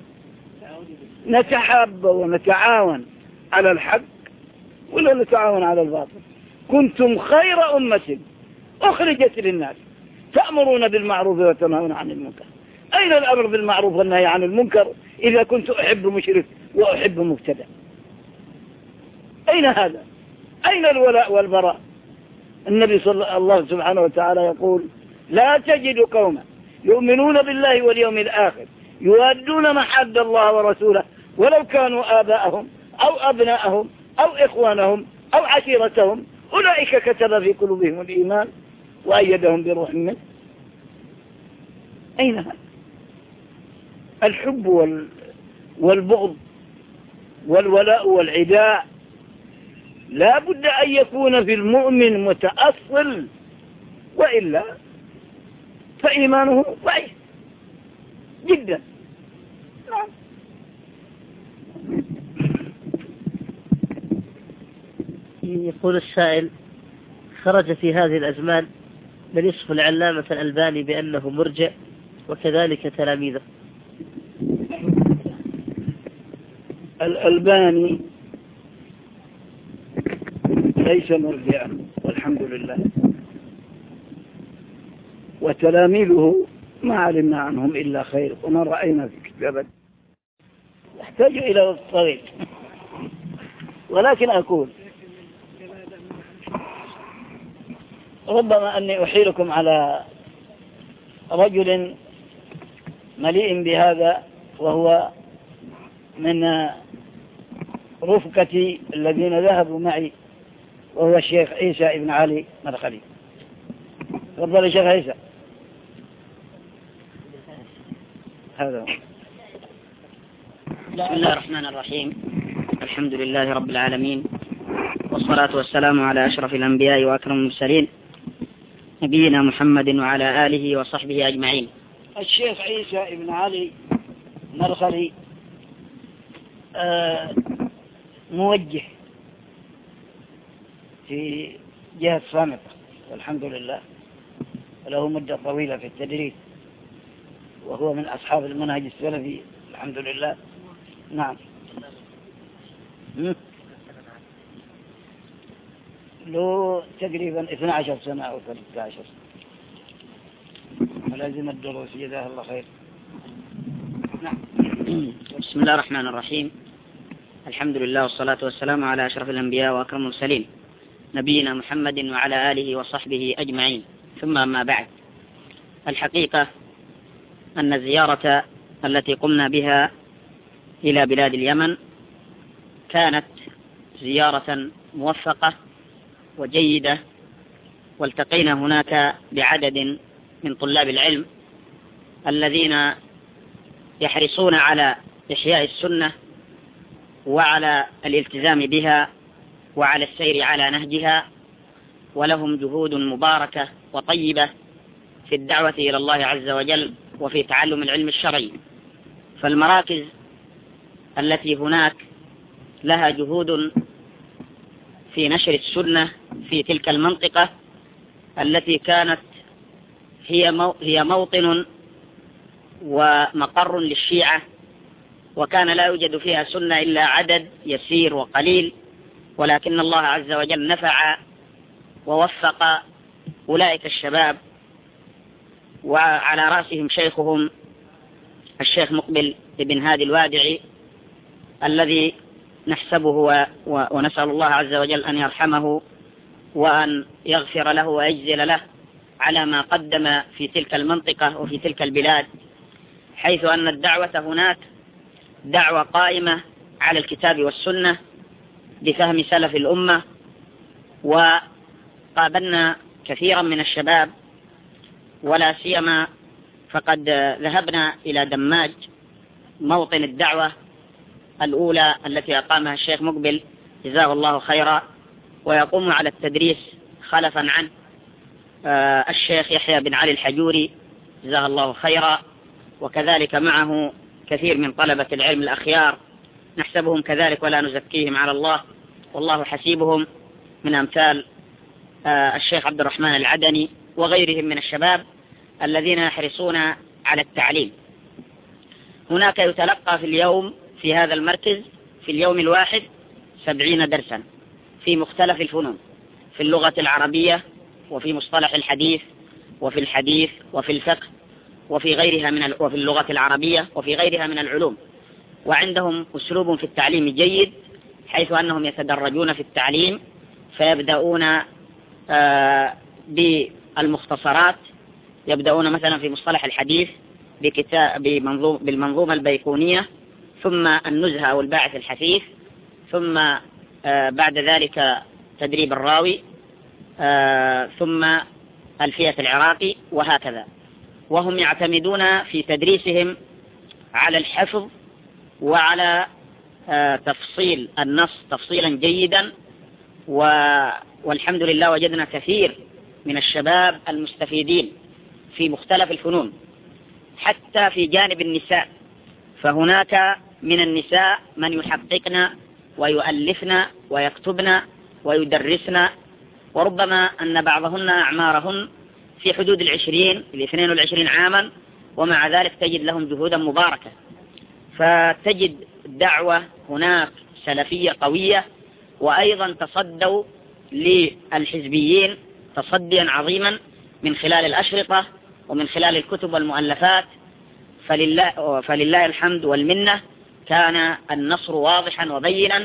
نتحاب ونتعاون على الحق ولا نتعاون على الباطل؟ كنتم خير أمة أخرجت للناس تأمرون بالمعروف وتنهون عن المنكر. أين الأمر بالمعروف والنهي عن المنكر إذا كنت أحب مشرك وأحب مبتدع؟ أين هذا؟ أين الولاء والبراء؟ النبي صلى الله سبحانه وتعالى يقول: لا تجد قوما يؤمنون بالله واليوم الآخر يوادون من حاد الله ورسوله ولو كانوا آباءهم أو أبناءهم أو إخوانهم أو عشيرتهم أولئك كتب في قلوبهم الإيمان وأيدهم بروح منه. أين هذا؟ الحب والبغض والولاء والعداء لا بد أن يكون في المؤمن متأصل، وإلا فإيمانه ضعيف جدا. نعم. يقول السائل: خرج في هذه الأزمان من يصف العلامة الألباني بأنه مرجع وكذلك تلاميذه. الألباني ليس مرجعا والحمد لله، وتلاميذه ما علمنا عنهم إلا خير وما رأينا في كتابه، يحتاج إلى الطريق. ولكن أقول ربما أني أحيلكم على رجل مليء بهذا، وهو من رفقتي الذين ذهبوا معي، وهو الشيخ عيسى ابن علي مرخلي. تفضل يا شيخ عيسى. هذا بسم الله الرحمن الرحيم. الحمد لله رب العالمين، والصلاة والسلام على أشرف الأنبياء وأكرم المرسلين نبينا محمد وعلى آله وصحبه أجمعين. الشيخ عيسى ابن علي مرخلي آه موجه في جهة صامتة والحمد لله، وله مدة طويلة في التدريس، وهو من أصحاب المنهج السلفي الحمد لله. نعم. له تقريبا اثنتي عشرة سنة أو ثلاثة عشر سنة ملازم الدروس، جزاه الله خير. نعم. بسم الله الرحمن الرحيم. الحمد لله والصلاة والسلام على أشرف الأنبياء وأكرم المرسلين نبينا محمد وعلى آله وصحبه أجمعين، ثم أما بعد. الحقيقة أن الزيارة التي قمنا بها إلى بلاد اليمن كانت زيارة موفقة وجيدة، والتقينا هناك بعدد من طلاب العلم الذين يحرصون على إحياء السنة وعلى الالتزام بها وعلى السير على نهجها، ولهم جهود مباركة وطيبة في الدعوة إلى الله عز وجل وفي تعلم العلم الشرعي. فالمراكز التي هناك لها جهود في نشر السنة في تلك المنطقة التي كانت هي هي موطن ومقر للشيعة، وكان لا يوجد فيها سنة إلا عدد يسير وقليل، ولكن الله عز وجل نفع ووفق أولئك الشباب، وعلى رأسهم شيخهم الشيخ مقبل بن هادي الوادعي الذي نحسبه ونسأل الله عز وجل أن يرحمه وأن يغفر له ويجزل له على ما قدم في تلك المنطقة وفي تلك البلاد، حيث أن الدعوة هناك دعوة قائمة على الكتاب والسنة بفهم سلف الأمة. وقابلنا كثيرا من الشباب، ولا سيما فقد ذهبنا إلى دماج موطن الدعوة الأولى التي أقامها الشيخ مقبل جزاه الله خيرا، ويقوم على التدريس خلفا عنه الشيخ يحيى بن علي الحجوري جزاه الله خيرا، وكذلك معه كثير من طلبة العلم الأخيار نحسبهم كذلك ولا نزكيهم على الله، والله حسيبهم، من أمثال الشيخ عبد الرحمن العدني وغيرهم من الشباب الذين يحرصون على التعليم. هناك يتلقى في اليوم في هذا المركز في اليوم الواحد سبعين درسا في مختلف الفنون، في اللغة العربية وفي مصطلح الحديث وفي الحديث وفي الفقه وفي غيرها من وفي اللغة العربية وفي غيرها من العلوم. وعندهم أسلوب في التعليم جيد، حيث أنهم يتدرجون في التعليم، فيبدأون بالمختصرات، يبدأون مثلا في مصطلح الحديث بكتاب بالمنظومة البيقونية، ثم النزهة أو الباعث الحثيث، ثم بعد ذلك تدريب الراوي، ثم ألفية العراقي، وهكذا. وهم يعتمدون في تدريسهم على الحفظ وعلى تفصيل النص تفصيلا جيدا، والحمد لله وجدنا كثير من الشباب المستفيدين في مختلف الفنون، حتى في جانب النساء، فهناك من النساء من يحققن ويؤلفن ويكتبن ويدرسن، وربما أن بعضهن أعمارهن في حدود العشرين الاثنين والعشرين عاما، ومع ذلك تجد لهم جهودا مباركة. فتجد دعوة هناك سلفية قوية، وأيضا تصدوا للحزبيين تصديا عظيما من خلال الأشرطة ومن خلال الكتب والمؤلفات. فلله, فلله الحمد والمنة، كان النصر واضحا وبينا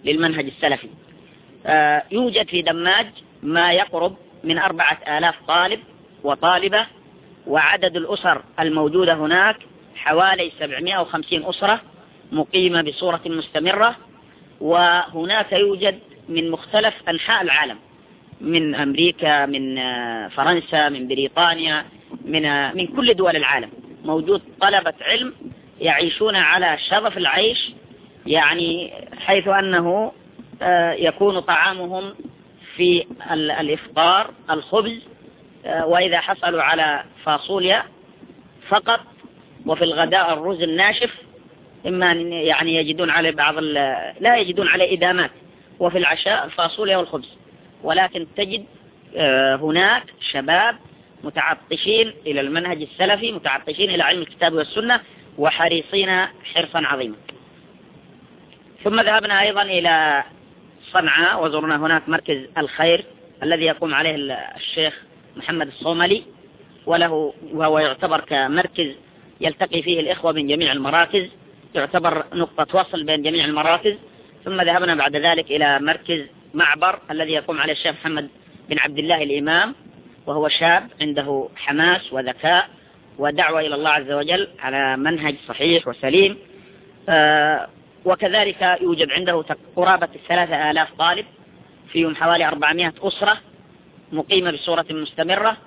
للمنهج السلفي. يوجد في دماج ما يقرب من أربعة آلاف طالب وطالبة، وعدد الأسر الموجودة هناك حوالي سبعمائة وخمسين أسرة مقيمة بصورة مستمرة. وهناك يوجد من مختلف أنحاء العالم، من أمريكا، من فرنسا، من بريطانيا، من من كل دول العالم موجود طلبة علم يعيشون على شظف العيش، يعني حيث أنه يكون طعامهم في الإفطار الخبز، وإذا حصلوا على فاصوليا فقط، وفي الغداء الرز الناشف، إما يعني يجدون عليه بعض لا يجدون عليه إدامات، وفي العشاء الفاصوليا والخبز. ولكن تجد هناك شباب متعطشين إلى المنهج السلفي، متعطشين إلى علم الكتاب والسنة، وحريصين حرصا عظيما. ثم ذهبنا أيضا إلى صنعاء وزرنا هناك مركز الخير الذي يقوم عليه الشيخ محمد الصوملي، وله وهو يعتبر كمركز يلتقي فيه الإخوة من جميع المراكز، يعتبر نقطة وصل بين جميع المراكز. ثم ذهبنا بعد ذلك إلى مركز معبر الذي يقوم عليه الشيخ محمد بن عبد الله الإمام، وهو شاب عنده حماس وذكاء ودعوة إلى الله عز وجل على منهج صحيح وسليم. آه وكذلك يوجد عنده قرابة الثلاثة آلاف طالب، فيهم حوالي أربعمائة أسرة مقيمة بصورة مستمرة،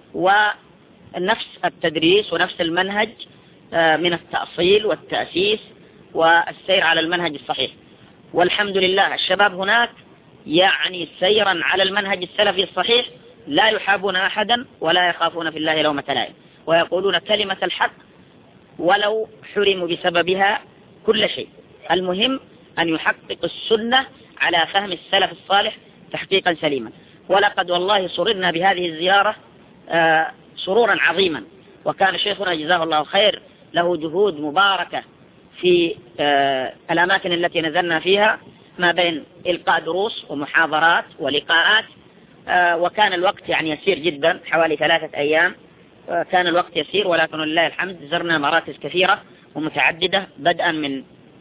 ونفس التدريس ونفس المنهج من التأصيل والتأسيس والسير على المنهج الصحيح. والحمد لله الشباب هناك يعني سيرا على المنهج السلفي الصحيح، لا يحابون أحدا ولا يخافون في الله لومة لائم، ويقولون كلمة الحق ولو حرموا بسببها كل شيء. المهم أن يحقق السنة على فهم السلف الصالح تحقيقا سليما. ولقد والله سررنا بهذه الزيارة آه سرورا عظيما، وكان شيخنا جزاه الله خير له جهود مباركة في آه الأماكن التي نزلنا فيها، ما بين إلقاء دروس ومحاضرات ولقاءات، آه وكان الوقت يعني يسير جدا، حوالي ثلاثة أيام آه كان الوقت يسير، ولكن لله الحمد زرنا مراكز كثيرة ومتعددة، بدءا من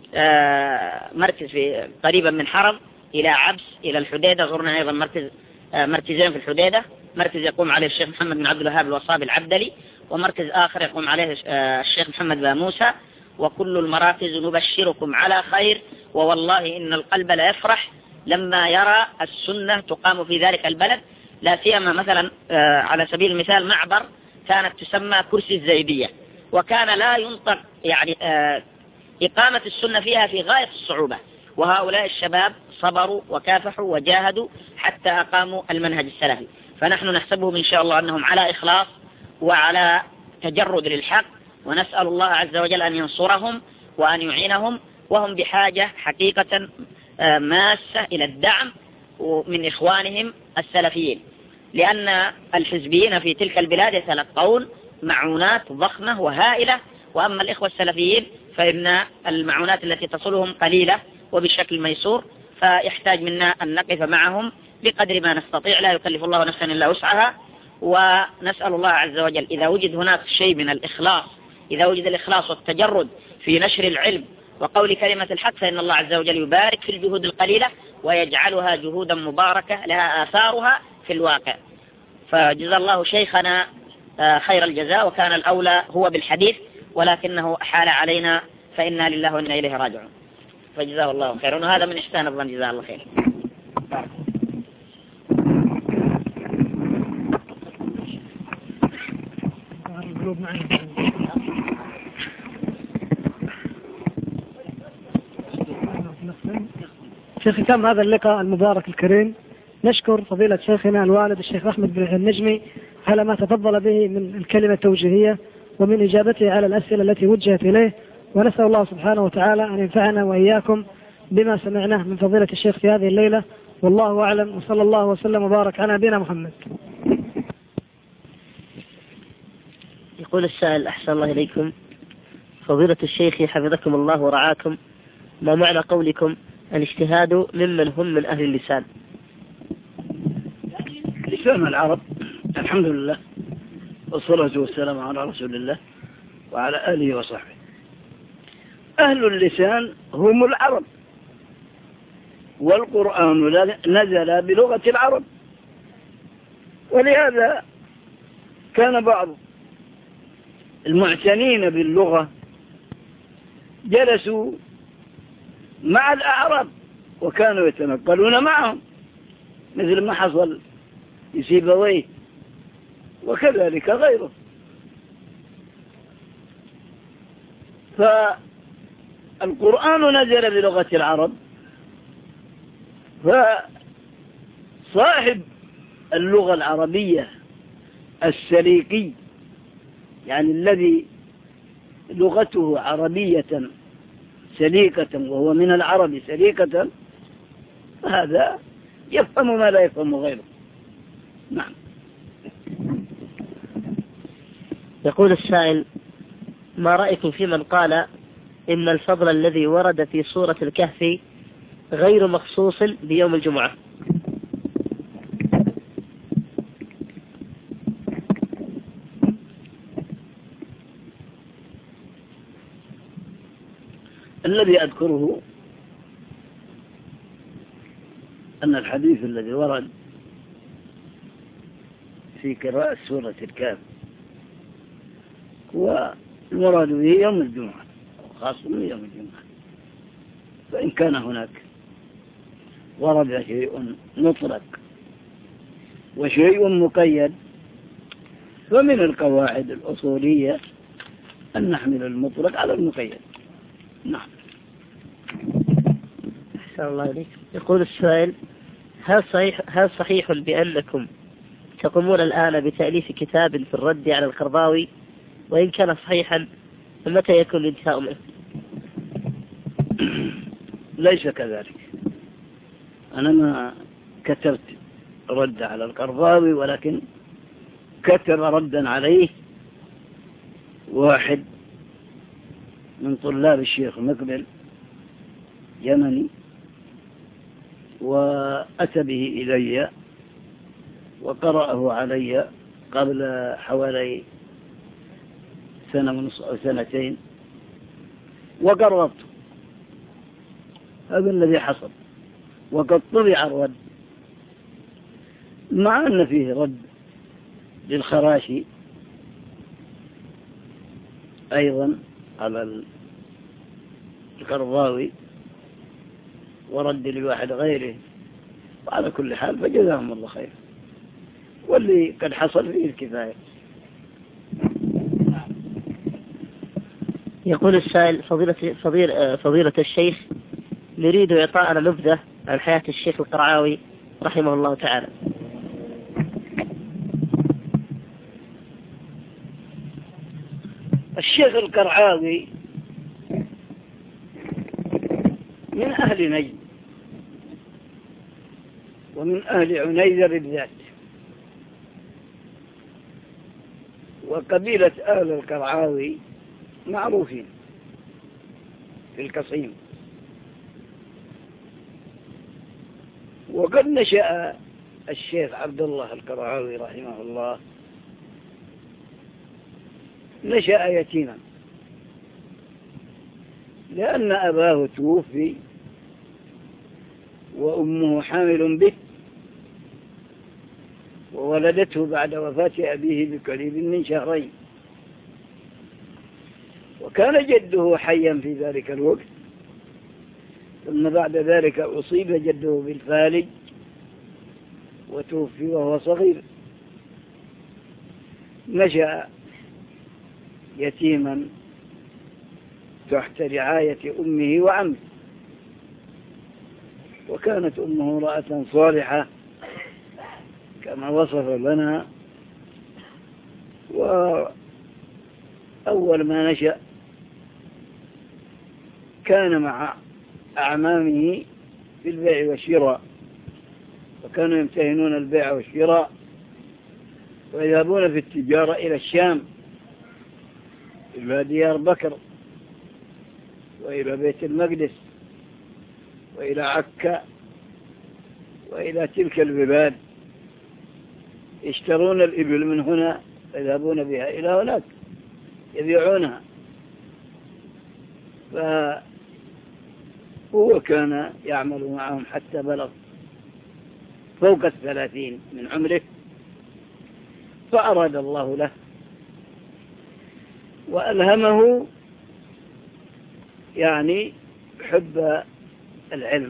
آه مركز في قريبا من حرم إلى عبس إلى الحديدة. زرنا أيضا مركز آه مركزين في الحديدة، مركز يقوم عليه الشيخ محمد بن عبد الوهاب الوصابي العبدلي، ومركز آخر يقوم عليه آه الشيخ محمد بن موسى. وكل المراكز نبشركم على خير، ووالله إن القلب لا يفرح لما يرى السنة تقام في ذلك البلد، لا سيما مثلا آه على سبيل المثال معبر كانت تسمى كرسي الزيدية، وكان لا ينطق يعني آه إقامة السنة فيها في غاية الصعوبة، وهؤلاء الشباب صبروا وكافحوا وجاهدوا حتى أقاموا المنهج السلفي. فنحن نحسبهم إن شاء الله أنهم على إخلاص وعلى تجرد للحق، ونسأل الله عز وجل أن ينصرهم وأن يعينهم، وهم بحاجة حقيقة ماسة إلى الدعم من إخوانهم السلفيين، لأن الحزبيين في تلك البلاد يتلقون معونات ضخمة وهائلة، وأما الإخوة السلفيين فإن المعونات التي تصلهم قليلة وبشكل ميسور، فيحتاج منا أن نقف معهم بقدر ما نستطيع، لا يكلف الله نفسا إلا وسعها. ونسأل الله عز وجل إذا وجد هناك شيء من الإخلاص، إذا وجد الإخلاص والتجرد في نشر العلم وقول كلمة الحق، فإن الله عز وجل يبارك في الجهود القليلة ويجعلها جهودا مباركة لها آثارها في الواقع. فجزا الله شيخنا خير الجزاء، وكان الأولى هو بالحديث، ولكنه حال علينا، فإنا لله وإنا إليه راجعون، فجزاه الله خيرا، وهذا من إحسان الظن، جزاه الله خير. في ختام هذا اللقاء المبارك الكريم نشكر فضيلة شيخنا الوالد الشيخ أحمد بن النجمي على ما تفضل به من الكلمة التوجيهية ومن إجابته على الأسئلة التي وجهت إليه، ونسأل الله سبحانه وتعالى أن ينفعنا وإياكم بما سمعناه من فضيلة الشيخ في هذه الليلة، والله أعلم، وصلى الله وسلم وبارك على نبينا محمد. يقول السائل أحسن الله إليكم، فضيلة الشيخ حفظكم الله ورعاكم، ما معنى قولكم الاجتهاد ممن هم من أهل اللسان؟ لسان العرب، الحمد لله، والصلاة والسلام على رسول الله وعلى آله وصحبه. أهل اللسان هم العرب، والقرآن نزل بلغة العرب، ولهذا كان بعض المعتنين باللغة جلسوا مع الأعراب وكانوا يتنقلون معهم، مثل ما حصل لسيبويه وكذلك غيره. فالقرآن نزل بلغة العرب، فصاحب اللغة العربية السليقي، يعني الذي لغته عربية سليقة وهو من العرب سليقة، فهذا يفهم ما لا يفهم غيره. نعم. يقول السائل: ما رأيكم في من قال إن الفضل الذي ورد في سورة الكهف غير مخصوص بيوم الجمعة؟ الذي أذكره أن الحديث الذي ورد في قراءة سورة الكهف هو المراد به يوم الجمعة، خاص من يوم الجمعة. فإن كان هناك ورد شيء مطلق وشيء مقيد، فمن القواعد الأصولية أن نحمل المطلق على المقيد. نعم. أحسن الله إليك. يقول السائل: هل صحيح, هل صحيح بأنكم تقومون الآن بتأليف كتاب في الرد على القرضاوي؟ وإن كان صحيحا فمتى يكون الانتهاء منه؟ ليس كذلك. أنا ما كتبت رد على القرضاوي، ولكن كتب ردا عليه واحد من طلاب الشيخ مقبل يمني، وأتى به إلي وقرأه علي قبل حوالي سنة ونصف أو سنتين، وقررت. هذا الذي حصل، وقد طبع الرد، مع أن فيه رد للخراشي أيضا على القرضاوي، ورد لواحد غيره. وعلى كل حال فجزاهم الله خير، واللي قد حصل فيه الكفاية. يقول السائل: فضيلة, فضيلة, فضيلة الشيخ، نريد إعطاءنا نبذة عن حياة الشيخ القرعاوي رحمه الله تعالى. الشيخ القرعاوي من أهل نجد ومن أهل عنيزة بالذات، وقبيلة أهل القرعاوي معروفين في القصيم. وقد نشأ الشيخ عبد الله القرعاوي رحمه الله نشأ يتيما، لأن أباه توفي وأمه حامل به، وولدته بعد وفاة أبيه بقريب من شهرين. وكان جده حيا في ذلك الوقت، ثم بعد ذلك أصيب جده بالفالج وتوفي وهو صغير. نشأ يتيما تحت رعاية أمه وعمه، وكانت أمه امرأة صالحة كما وصف لنا. وأول ما نشأ كان مع أعمامه في البيع والشراء، وكانوا يمتهنون البيع والشراء ويذهبون في التجارة إلى الشام، إلى ديار بكر وإلى بيت المقدس وإلى عكا وإلى تلك البلاد، يشترون الإبل من هنا ويذهبون بها إلى هناك يبيعونها. هو كان يعمل معهم حتى بلغ فوق الثلاثين من عمره، فأراد الله له وألهمه يعني حب العلم.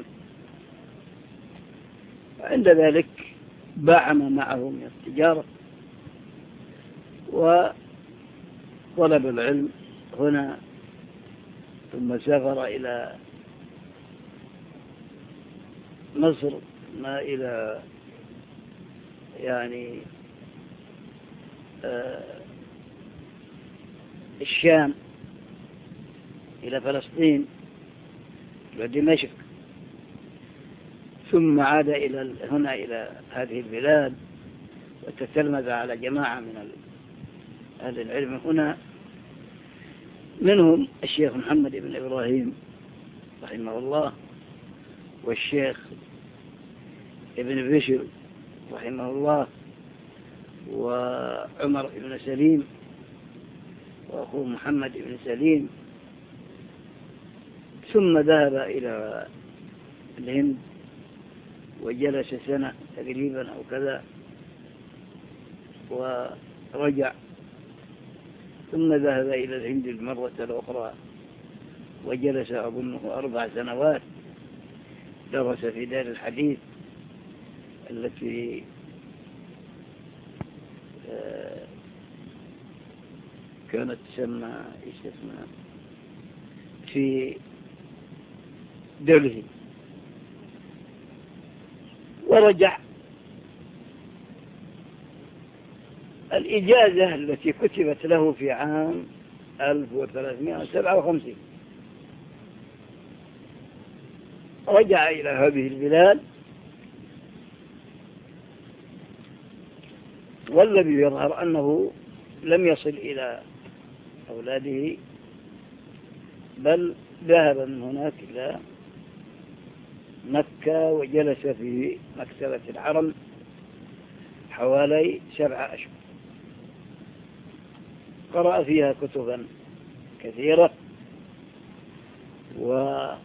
عند ذلك باعم معه من التجارة وطلب العلم هنا، ثم سافر إلى مصر، ما إلى يعني آه الشام، إلى فلسطين ودمشق، ثم عاد إلى هنا إلى هذه البلاد وتتلمذ على جماعة من أهل العلم هنا، منهم الشيخ محمد بن إبراهيم رحمه الله، والشيخ ابن بشر رحمه الله، وعمر بن سليم، وأخوه محمد بن سليم. ثم ذهب إلى الهند وجلس سنة تقريبا أو كذا ورجع، ثم ذهب إلى الهند المرة الأخرى وجلس أظنه أربع سنوات، درس في دار الحديث التي كانت تسمى اسمها في دلهي، ورجع. الإجازة التي كتبت له في عام ألف وثلاثمائة وسبعة وخمسين رجع إلى هذه البلاد، والذي يظهر أنه لم يصل إلى أولاده، بل ذهب من هناك إلى مكة وجلس في مكتبة الحرم حوالي سبعة أشهر، قرأ فيها كتبا كثيرة، وحتى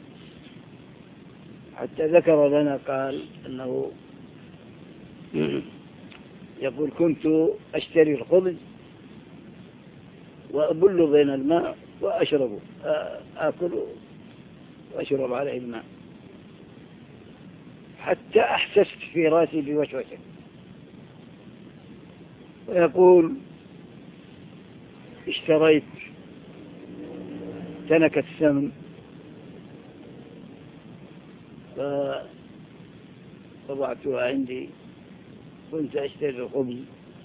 ذكر لنا قال أنه يقول: كنت أشتري الخبز وأبل بين الماء وأشربه، آكل وأشرب عليه الماء، حتى أحسست في راسي بوشوشة. ويقول: اشتريت تنكة السمن فوضعتها عندي، كنت أشتري الخبز،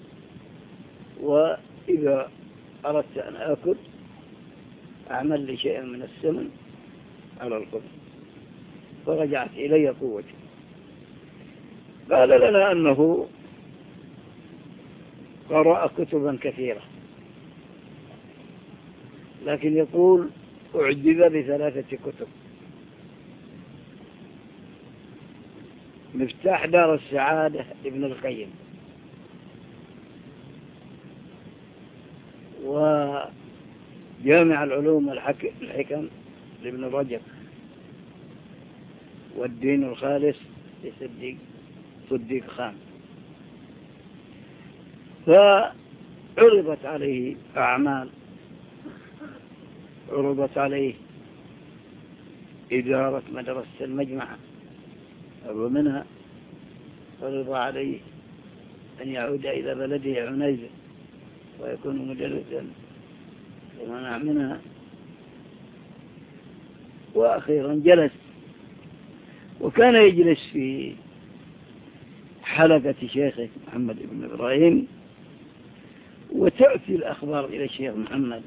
وإذا أردت أن آكل أعمل لي شيئا من السمن على الخبز، فرجعت إلي قوتي. قال لنا أنه قرأ كتبا كثيرة، لكن يقول: أعجب بثلاثة كتب: مفتاح دار السعادة ابن القيم، وجامع العلوم والحكم لابن رجب، والدين الخالص لصديق صديق خان. فعرضت عليه أعمال، عرضت عليه إدارة مدرسة المجمع، ومنها عرض عليه أن يعود إلى بلده عنيزة ويكون مدرسا، ومنع منها. وأخيرا جلس، وكان يجلس في حلقة شيخه محمد بن إبراهيم، وتأتي الأخبار إلى الشيخ محمد،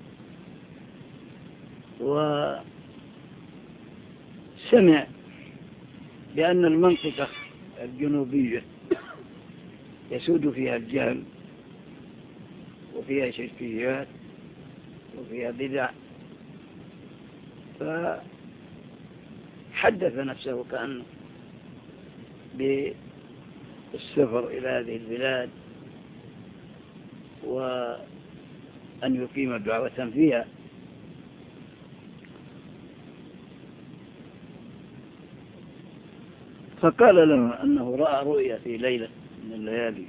وسمع بأن المنطقة الجنوبية يسود فيها الجهل، وفيها شركيات، وفيها بدع، فحدث نفسه كأنه بالسفر إلى هذه البلاد وأن يقيم دعوة فيها. فقال لنا أنه رأى رؤيا في ليلة من الليالي،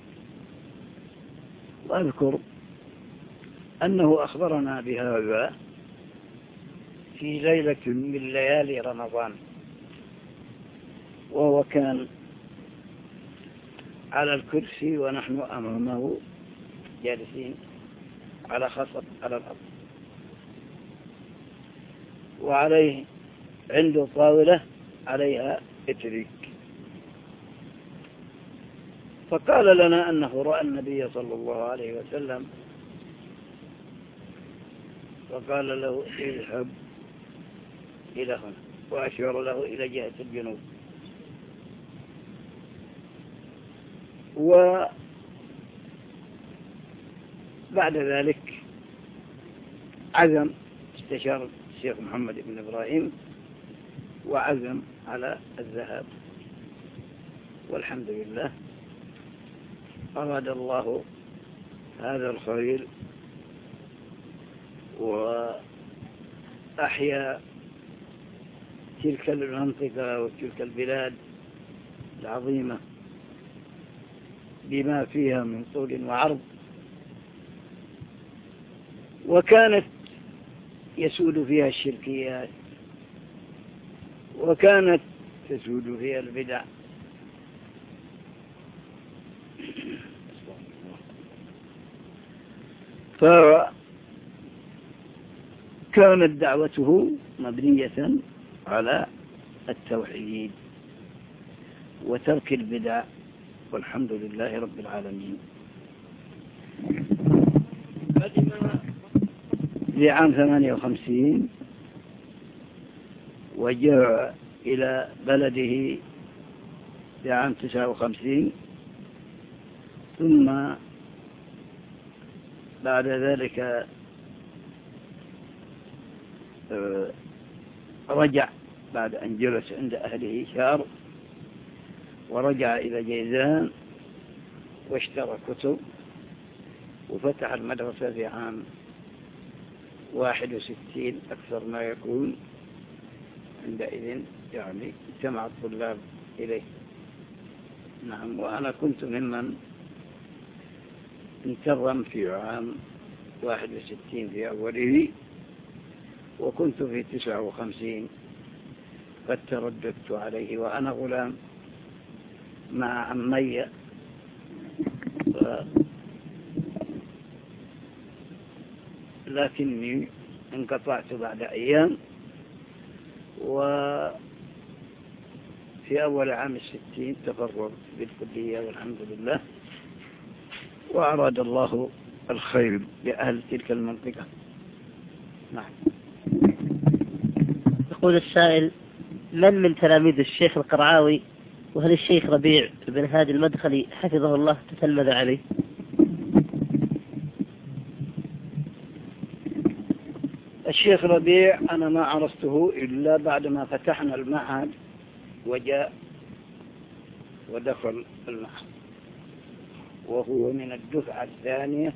وأذكر أنه أخبرنا بهذا في ليلة من ليالي رمضان، وهو كان على الكرسي ونحن أمامه جالسين على خصب على الأرض، وعليه عنده طاولة عليها إتريك. فقال لنا أنه رأى النبي صلى الله عليه وسلم، وقال له اذهب إلى هنا، وأشار له إلى جهة الجنوب. وبعد ذلك عزم، استشار الشيخ محمد بن إبراهيم وعزم على الذهاب، والحمد لله أراد الله هذا الخير وأحيا تلك المنطقة وتلك البلاد العظيمة بما فيها من طول وعرض، وكانت يسود فيها الشركيات، وكانت تسود فيها البدع، فكانت دعوته مبنية على التوحيد وترك البدع، والحمد لله رب العالمين. قدم في عام ثمانية وخمسين وجاء إلى بلده في عام تسعة وخمسين، ثم بعد ذلك رجع بعد أن جلس عند أهله شهر، ورجع إلى جيزان واشترى كتب وفتح المدرسة في عام واحد وستين أكثر ما يكون. عندئذ يعني اجتمع الطلاب إليه. نعم، وأنا كنت ممن انتظم في عام واحد وستين في أوله، وكنت في تسعة وخمسين قد ترددت عليه وأنا غلام مع عمي، لكني انقطعت بعد أيام، وفي أول عام الستين تفرغت بالكلية والحمد لله، وأراد الله الخير لأهل تلك المنطقة. نعم. يقول السائل: من من تلاميذ الشيخ القرعاوي، وهل الشيخ ربيع بن هادي المدخلي حفظه الله تتلمذ عليه؟ الشيخ ربيع أنا ما عرفته إلا بعدما فتحنا المعهد وجاء ودخل المعهد، وهو من الدفعة الثانية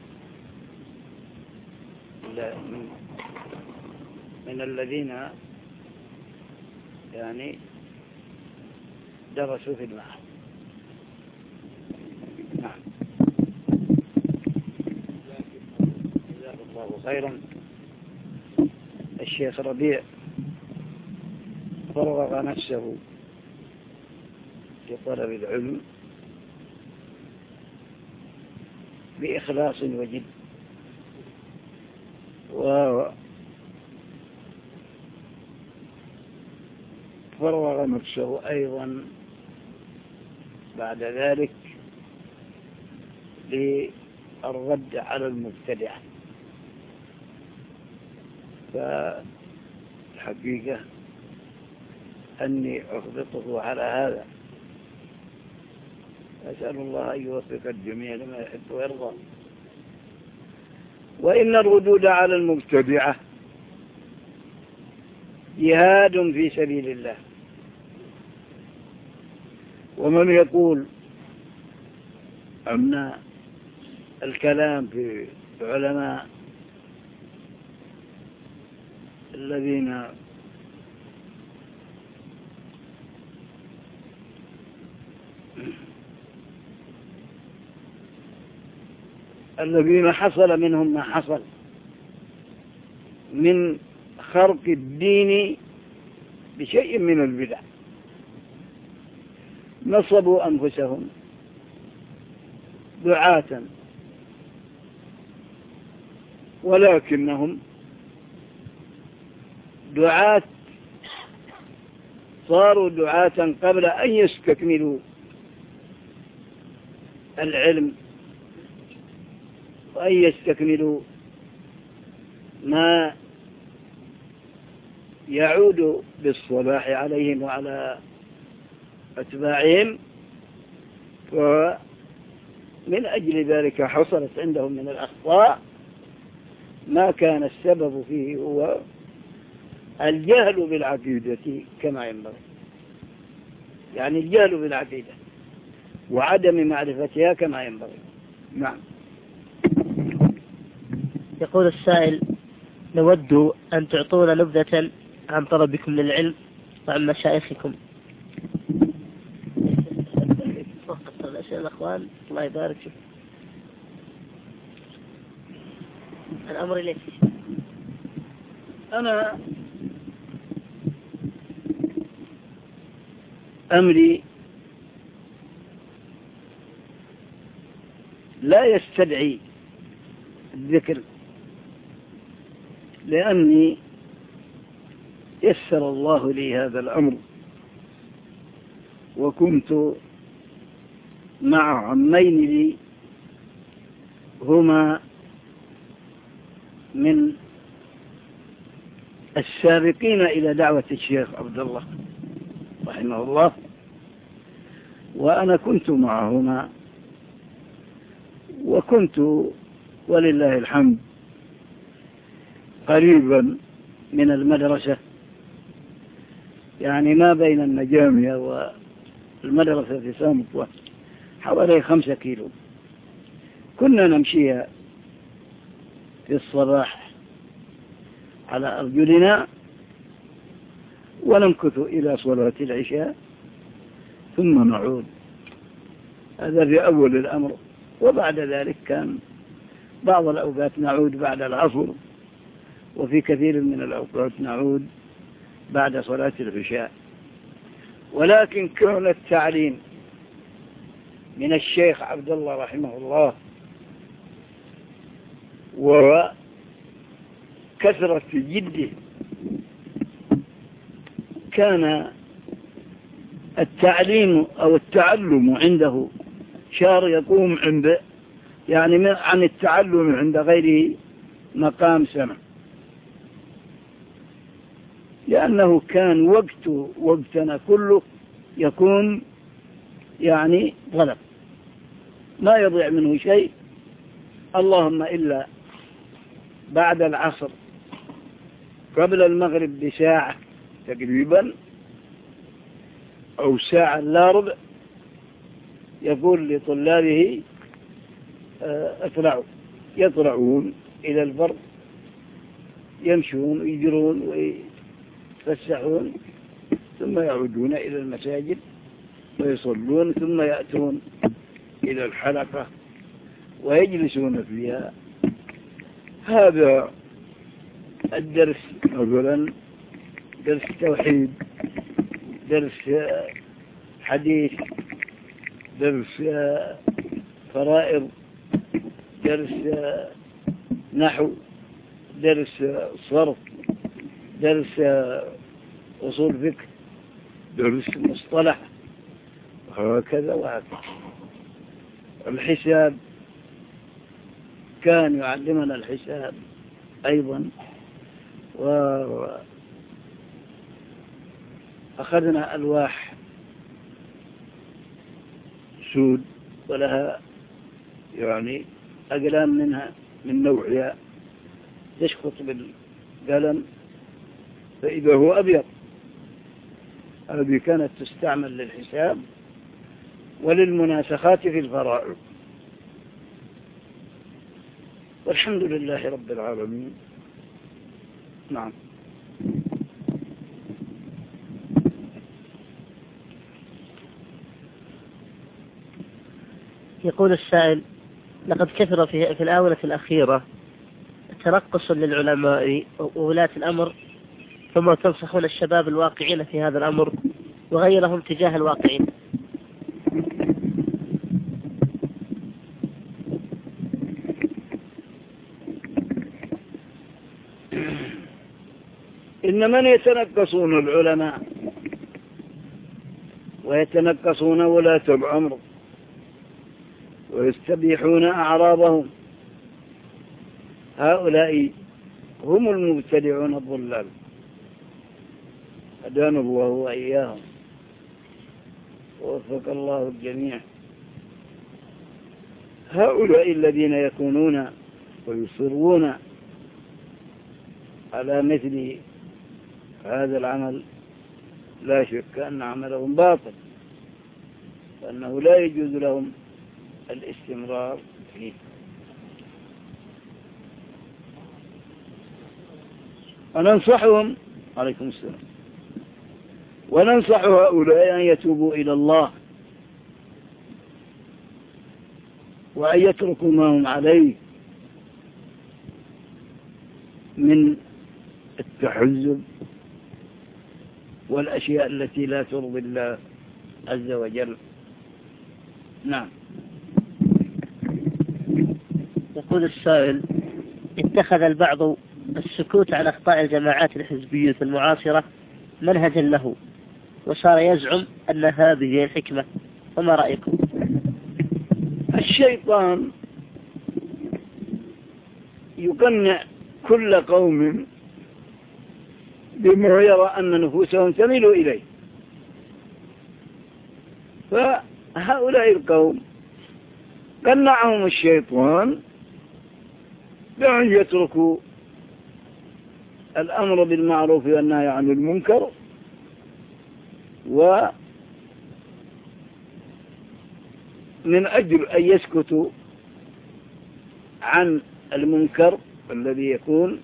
من, من الذين يعني درسوا في المعهد. نعم، جزاه الله خيرا. الشيخ ربيع فرغ نفسه في طلب العلم بإخلاص وجد، وفرغ نفسه أيضا بعد ذلك للرد على المبتدعة. فالحقيقة أني أخبطه على هذا، أسأل الله أن يوفق الجميع لما يحب ويرضى. وإن الردود على المبتدعة جهاد في سبيل الله. ومن يقول أن الكلام في العلماء الذين الذين حصل منهم ما حصل من خرق الدين بشيء من البدع، نصبوا أنفسهم دعاة، ولكنهم دعاة صاروا دعاة قبل أن يستكملوا العلم وأن يستكملوا ما يعود بالصلاح عليهم وعلى أتباعهم، ومن أجل ذلك حصلت عندهم من الأخطاء ما كان السبب فيه هو الجهل بالعقيدة كما ينبغي، يعني الجهل بالعقيدة وعدم معرفتها كما ينبغي. نعم. يقول السائل: نود أن تعطونا نبذة عن طلبكم للعلم وعن مشايخكم. فقط الأسئلة الأخوان، الله يبارك فيك. الأمر إليك. أنا أمري لا يستدعي الذكر، لأني يسر الله لي هذا الأمر، وكنت مع عمين لي هما من السابقين إلى دعوة الشيخ عبد الله رحمه الله، وأنا كنت معهما، وكنت ولله الحمد قريبا من المدرسة، يعني ما بين النجامية والمدرسة في سامط حوالي خمسة كيلو. كنا نمشيها في الصباح على أرجلنا ونمكث إلى صلاة العشاء ثم نعود. هذا في أول الأمر، وبعد ذلك كان بعض الأوقات نعود بعد العصر، وفي كثير من الأوقات نعود بعد صلاة العشاء. ولكن كان التعليم من الشيخ عبد الله رحمه الله وكثرة جده، كان التعليم أو التعلم عنده شار يقوم عند يعني عن التعلم عند غيره مقام سنة، لأنه كان وقت وقتنا كله يكون يعني غلط، ما يضيع منه شيء، اللهم إلا بعد العصر قبل المغرب بساعة تقريبا أو ساعة إلا ربع يقول لطلابه اطلعوا، يطلعون إلى البر، يمشون ويجرون ويتفسحون، ثم يعودون إلى المساجد ويصلون، ثم يأتون إلى الحلقة ويجلسون فيها. هذا الدرس مثلا درس توحيد، درس حديث، درس فرائض، درس نحو، درس صرف، درس أصول فقه، درس مصطلح، وهكذا وهكذا. الحساب كان يعلمنا الحساب أيضا، وأخذنا ألواح سود ولها يعني أقلام منها من نوعها تشخص بالقلم فإذا هو أبيض. هذه كانت تستعمل للحساب وللمناسخات في الفرائض. والحمد لله رب العالمين. نعم. يقول السائل: لقد كثر في, في الآونة الأخيرة ترقص للعلماء وولاة الأمر، ثم تنصحون الشباب الواقعين في هذا الأمر وغيرهم تجاه الواقعين. إن من يتنقصون العلماء ويتنقصون ولاة الأمر ويستبيحون أعراضهم، هؤلاء هم المبتدعون الضلال، هدانا الله وإياهم ووفق الله الجميع. هؤلاء الذين يكونون ويصرون على مثل هذا العمل لا شك أن عملهم باطل، فأنه لا يجوز لهم الاستمرار فيه. وننصحهم عليكم السلام وننصح هؤلاء أن يتوبوا إلى الله وأن يتركوا ما هم عليه من التحزب والأشياء التي لا ترضي الله عز وجل. نعم. يقول السائل: اتخذ البعض السكوت عن أخطاء الجماعات الحزبية المعاصرة منهجا له، وصار يزعم أن هذه هي الحكمة، فما رأيكم؟ الشيطان يقنع كل قوم بما يرى أن نفوسهم تميل إليه، فهؤلاء القوم قنعهم الشيطان بأن يتركوا الأمر بالمعروف والنهي عن المنكر، ومن أجل أن يسكتوا عن المنكر الذي يكون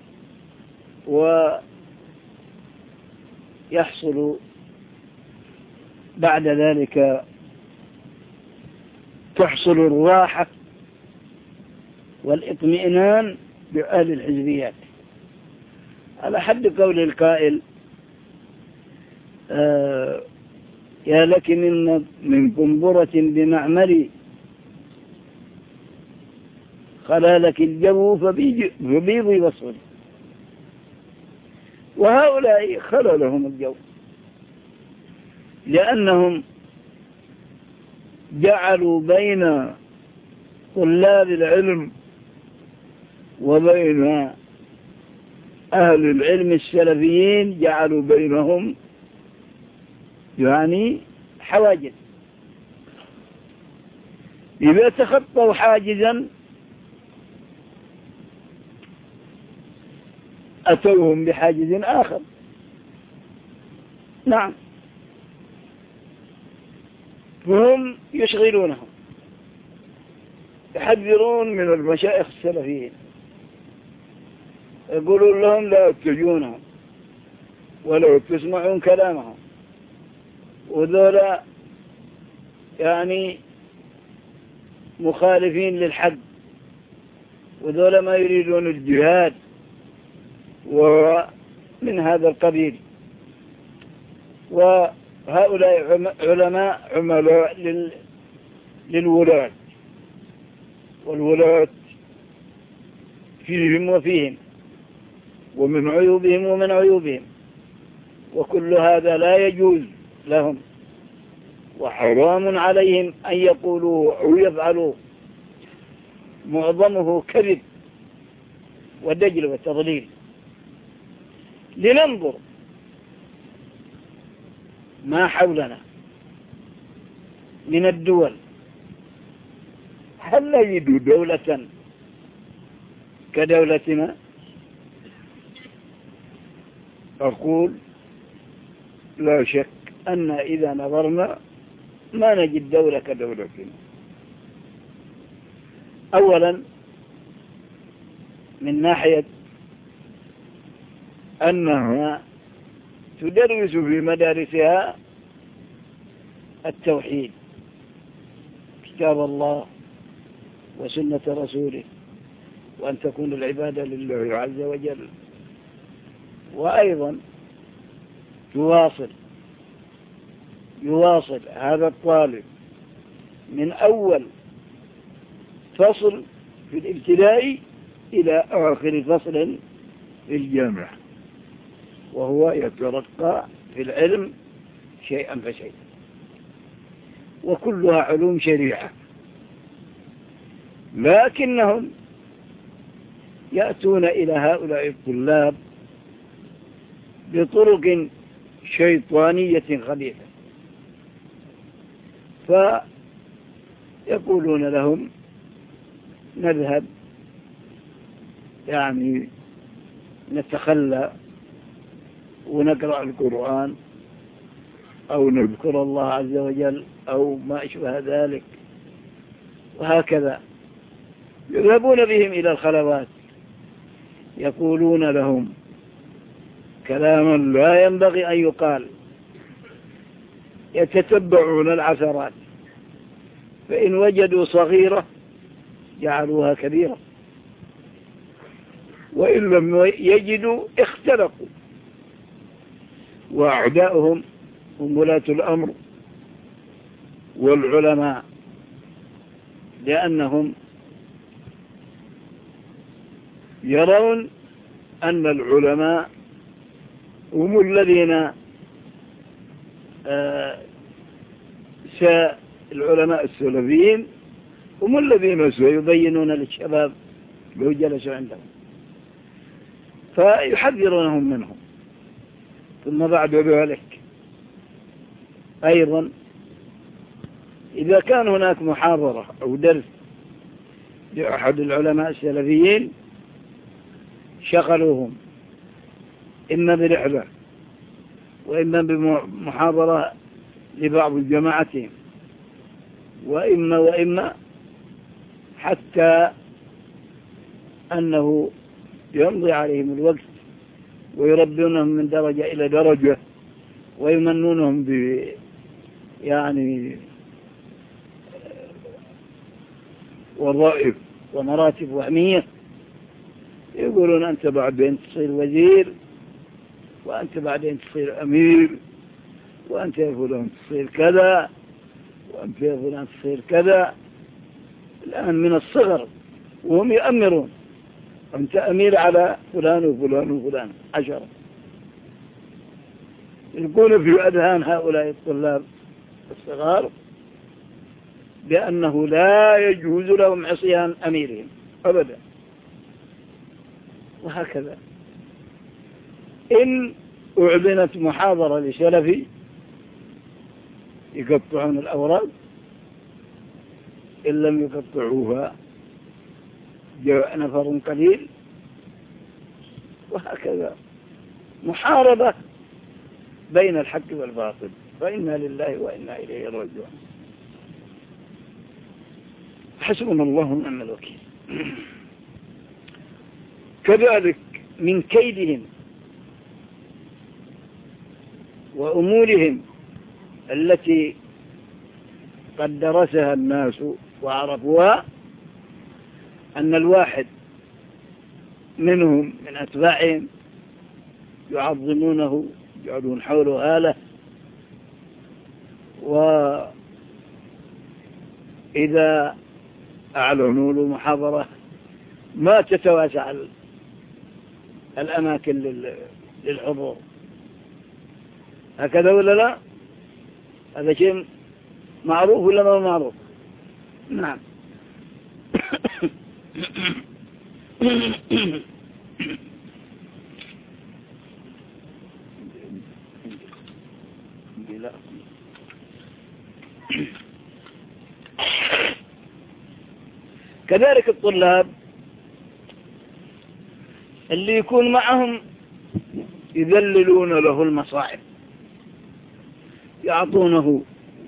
ويحصل بعد ذلك تحصل الراحة والاطمئنان بأهل الحزبيات، على حد قول القائل: آه يا لك من من قنبرة بمعمري خلالك الجو فبيضي بصري. وهؤلاء خلالهم الجو، لأنهم جعلوا بين طلاب العلم وبين أهل العلم السلفيين جعلوا بينهم يعني حواجز. إذا تخطوا حاجزا أتوهم بحاجز آخر. نعم. فهم يشغلونهم، يحذرون من المشايخ السلفيين، يقولون لهم لا تجونهم ولا تسمعون كلامهم، وذولا يعني مخالفين للحق، وذولا ما يريدون الجهاد ومن هذا القبيل. وهؤلاء علماء عملاء لل... للولاة، والولاة فيهم وفيهم، ومن عيوبهم ومن عيوبهم، وكل هذا لا يجوز لهم، وحرام عليهم أن يقولوا أو يفعلوا، معظمه كذب ودجل وتضليل. لننظر ما حولنا من الدول، هل نجد دولة كدولتنا؟ أقول لا شك أن إذا نظرنا ما نجد دولة كدولتنا. أولا من ناحية أنها تدرس في مدارسها التوحيد، كتاب الله وسنة رسوله، وأن تكون العبادة لله عز وجل. وأيضا تواصل يواصل هذا الطالب من أول فصل في الابتدائي إلى آخر فصل في الجامعة، وهو يترقى في العلم شيئا فشيئا، وكلها علوم شريعة، لكنهم يأتون إلى هؤلاء الطلاب بطرق شيطانية خبيثة، فيقولون لهم نذهب يعني نتخلى ونقرأ القرآن أو نذكر الله عز وجل أو ما أشبه ذلك، وهكذا يذهبون بهم إلى الخلوات، يقولون لهم كلاما لا ينبغي أن يقال، يتتبعون العثرات، فإن وجدوا صغيرة جعلوها كبيرة، وإن لم يجدوا اختلقوا، وأعداؤهم هم ولاة الأمر والعلماء، لأنهم يرون أن العلماء هم الذين آه العلماء السلفيين هم الذين سيبينون للشباب لو جلسوا عندهم، فيحذرونهم منهم. ثم بعد ذلك أيضا إذا كان هناك محاضرة أو درس لأحد العلماء السلفيين شغلوهم إما برحلة وإما بمحاضرة لبعض جماعتهم، وإما وإما حتى أنه يمضي عليهم الوقت ويربونهم من درجة إلى درجة ويمنونهم ب يعني وظائف ومراتب وهمية، يقولون أنت بعدين تصير وزير، وأنت بعدين تصير أمير، وأنت يا فلان تصير كذا، وأنت يا فلان تصير كذا. الآن من الصغر وهم يأمرون، أنت أمير على فلان وفلان وفلان عشرة. يكون في أذهان هؤلاء الطلاب الصغار بأنه لا يجوز لهم عصيان أميرهم أبدا. وهكذا إن أعلنت محاضرة لسلفي يقطعون الأوراق، إن لم يقطعوها جاء نفر قليل، وهكذا محاربة بين الحق والباطل، فإنا لله وإنا إليه راجعون. حسبنا الله ونعم الوكيل. كذلك من كيدهم وأمورهم التي قد درسها الناس وعرفوها أن الواحد منهم من أتباعهم يعظمونه، يجعلون حوله آلة، وإذا أعلنوا له محاضرة ما تتواسع الأماكن للحضور. هكذا ولا لا؟ هذا شيء معروف ولا ما معروف؟ نعم. كذلك الطلاب اللي يكون معهم يذللون له المصاعب، يعطونه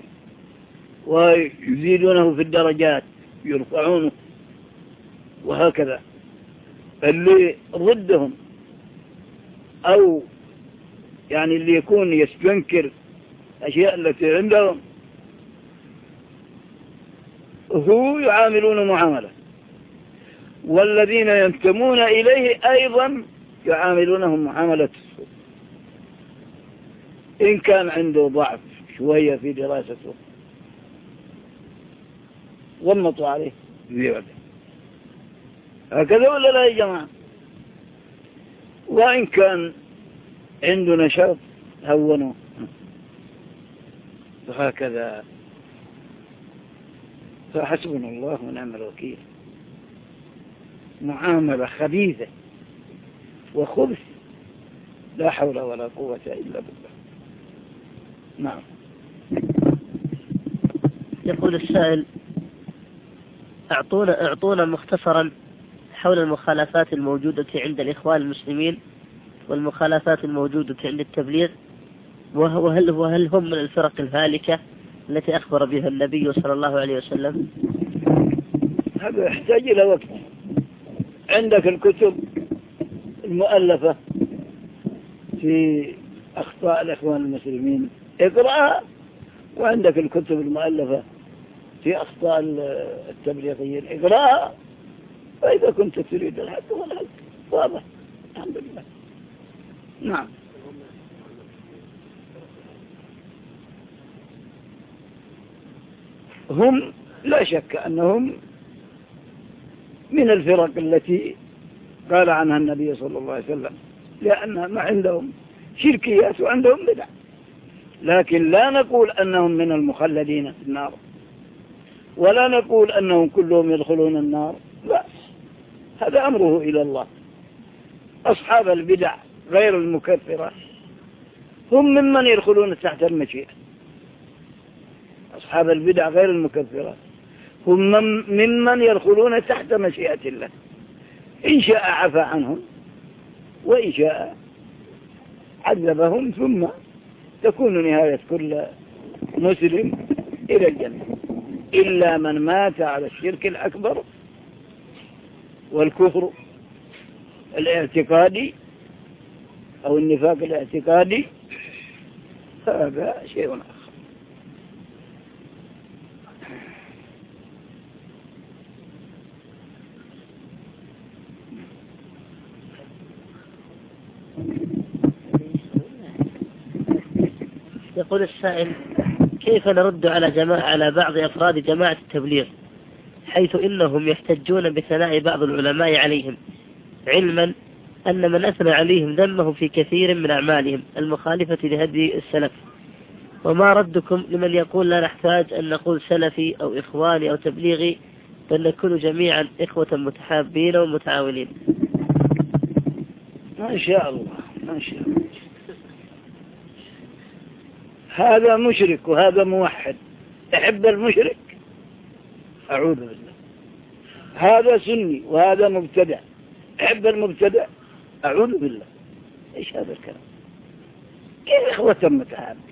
ويزيدونه في الدرجات، يرفعونه، وهكذا. اللي ضدهم أو يعني اللي يكون يستنكر أشياء التي عندهم هو يعاملون معاملة والذين ينتمون إليه أيضا يعاملونهم معاملة السوء. إن كان عنده ضعف شوية في دراسته غمطوا عليه بيعده. هكذا ولا لا يا جماعة؟ وإن كان عنده نشاط هونوا. وهكذا. فحسبنا الله ونعم الوكيل. معاملة خبيثة وخبث لا حول ولا قوة إلا بالله. نعم. يقول السائل: أعطونا, أعطونا مختصرا حول المخالفات الموجودة عند الإخوان المسلمين والمخالفات الموجودة عند التبليغ، وهل, وهل هم من الفرق الهالكة التي أخبر بها النبي صلى الله عليه وسلم؟ هذا يحتاج إلى وقت. عندك الكتب المؤلفة في أخطاء الإخوان المسلمين اقرأها، وعندك الكتب المؤلفة في أخطاء التبليغيين اقرأها. فإذا كنت تريد الحق والحق واضح الحمد لله. نعم. هم لا شك أنهم من الفرق التي قال عنها النبي صلى الله عليه وسلم، لأن ما عندهم شركيات وعندهم بدع، لكن لا نقول أنهم من المخلدين في النار، ولا نقول أنهم كلهم يدخلون النار، لا، هذا أمره إلى الله. أصحاب البدع غير المكفرة هم ممن يدخلون تحت المشيئة. أصحاب البدع غير المكفرة هم ممن يدخلون تحت مشيئة الله، إن شاء عفى عنهم وإن شاء عذبهم، ثم تكون نهاية كل مسلم إلى الجنة، إلا من مات على الشرك الأكبر والكفر الاعتقادي أو النفاق الاعتقادي، هذا شيء آخر. يقول السائل: كيف نرد على جماعة على بعض أفراد جماعة التبليغ حيث إنهم يحتجون بثناء بعض العلماء عليهم، علما أن من أثنى عليهم ذمه في كثير من أعمالهم المخالفة لهدي السلف؟ وما ردكم لمن يقول لا نحتاج أن نقول سلفي أو إخواني أو تبليغي، بل نكون جميعا إخوة متحابين ومتعاونين؟ ما شاء الله ما شاء الله. هذا مشرك وهذا موحد، تحب المشرك؟ أعوذ بالله. هذا سني وهذا مبتدع، تحب المبتدع؟ أعوذ بالله. إيش هذا الكلام؟ كيف إخوة متحابين؟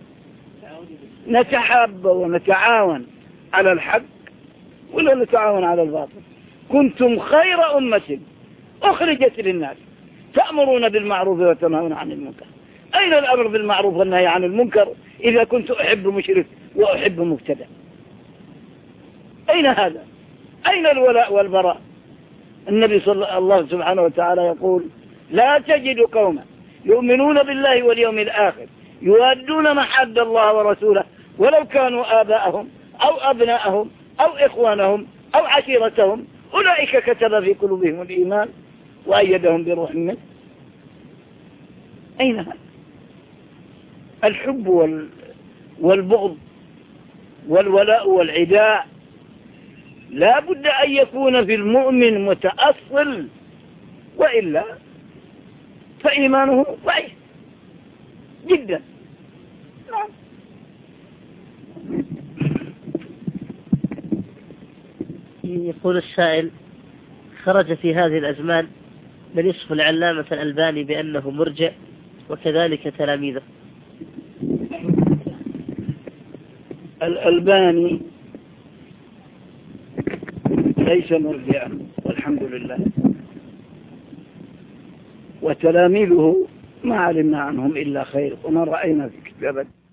نتحاب ونتعاون على الحق ولا نتعاون على الباطل؟ كنتم خير أمة أخرجت للناس تأمرون بالمعروف وتنهون عن المنكر. أين الأمر بالمعروف والنهي عن المنكر إذا كنت أحب مشرك وأحب مبتدع؟ أين هذا؟ أين الولاء والبراء؟ النبي صلى الله سبحانه وتعالى يقول: لا تجد قوما يؤمنون بالله واليوم الآخر يوادون من حاد الله ورسوله ولو كانوا آباءهم أو أبناءهم أو إخوانهم أو عشيرتهم أولئك كتب في قلوبهم الإيمان وأيدهم بروح منه. أين هذا؟ الحب والبغض والولاء والعداء لا بد أن يكون في المؤمن متأصل، وإلا فإيمانه ضعيف جدا. نعم. يقول السائل: خرج في هذه الأزمان من يصف العلامة الألباني بأنه مرجع وكذلك تلاميذه. الألباني ليس مرجعا والحمد لله، وتلاميذه ما علمنا عنهم إلا خير وما رأينا في كتابه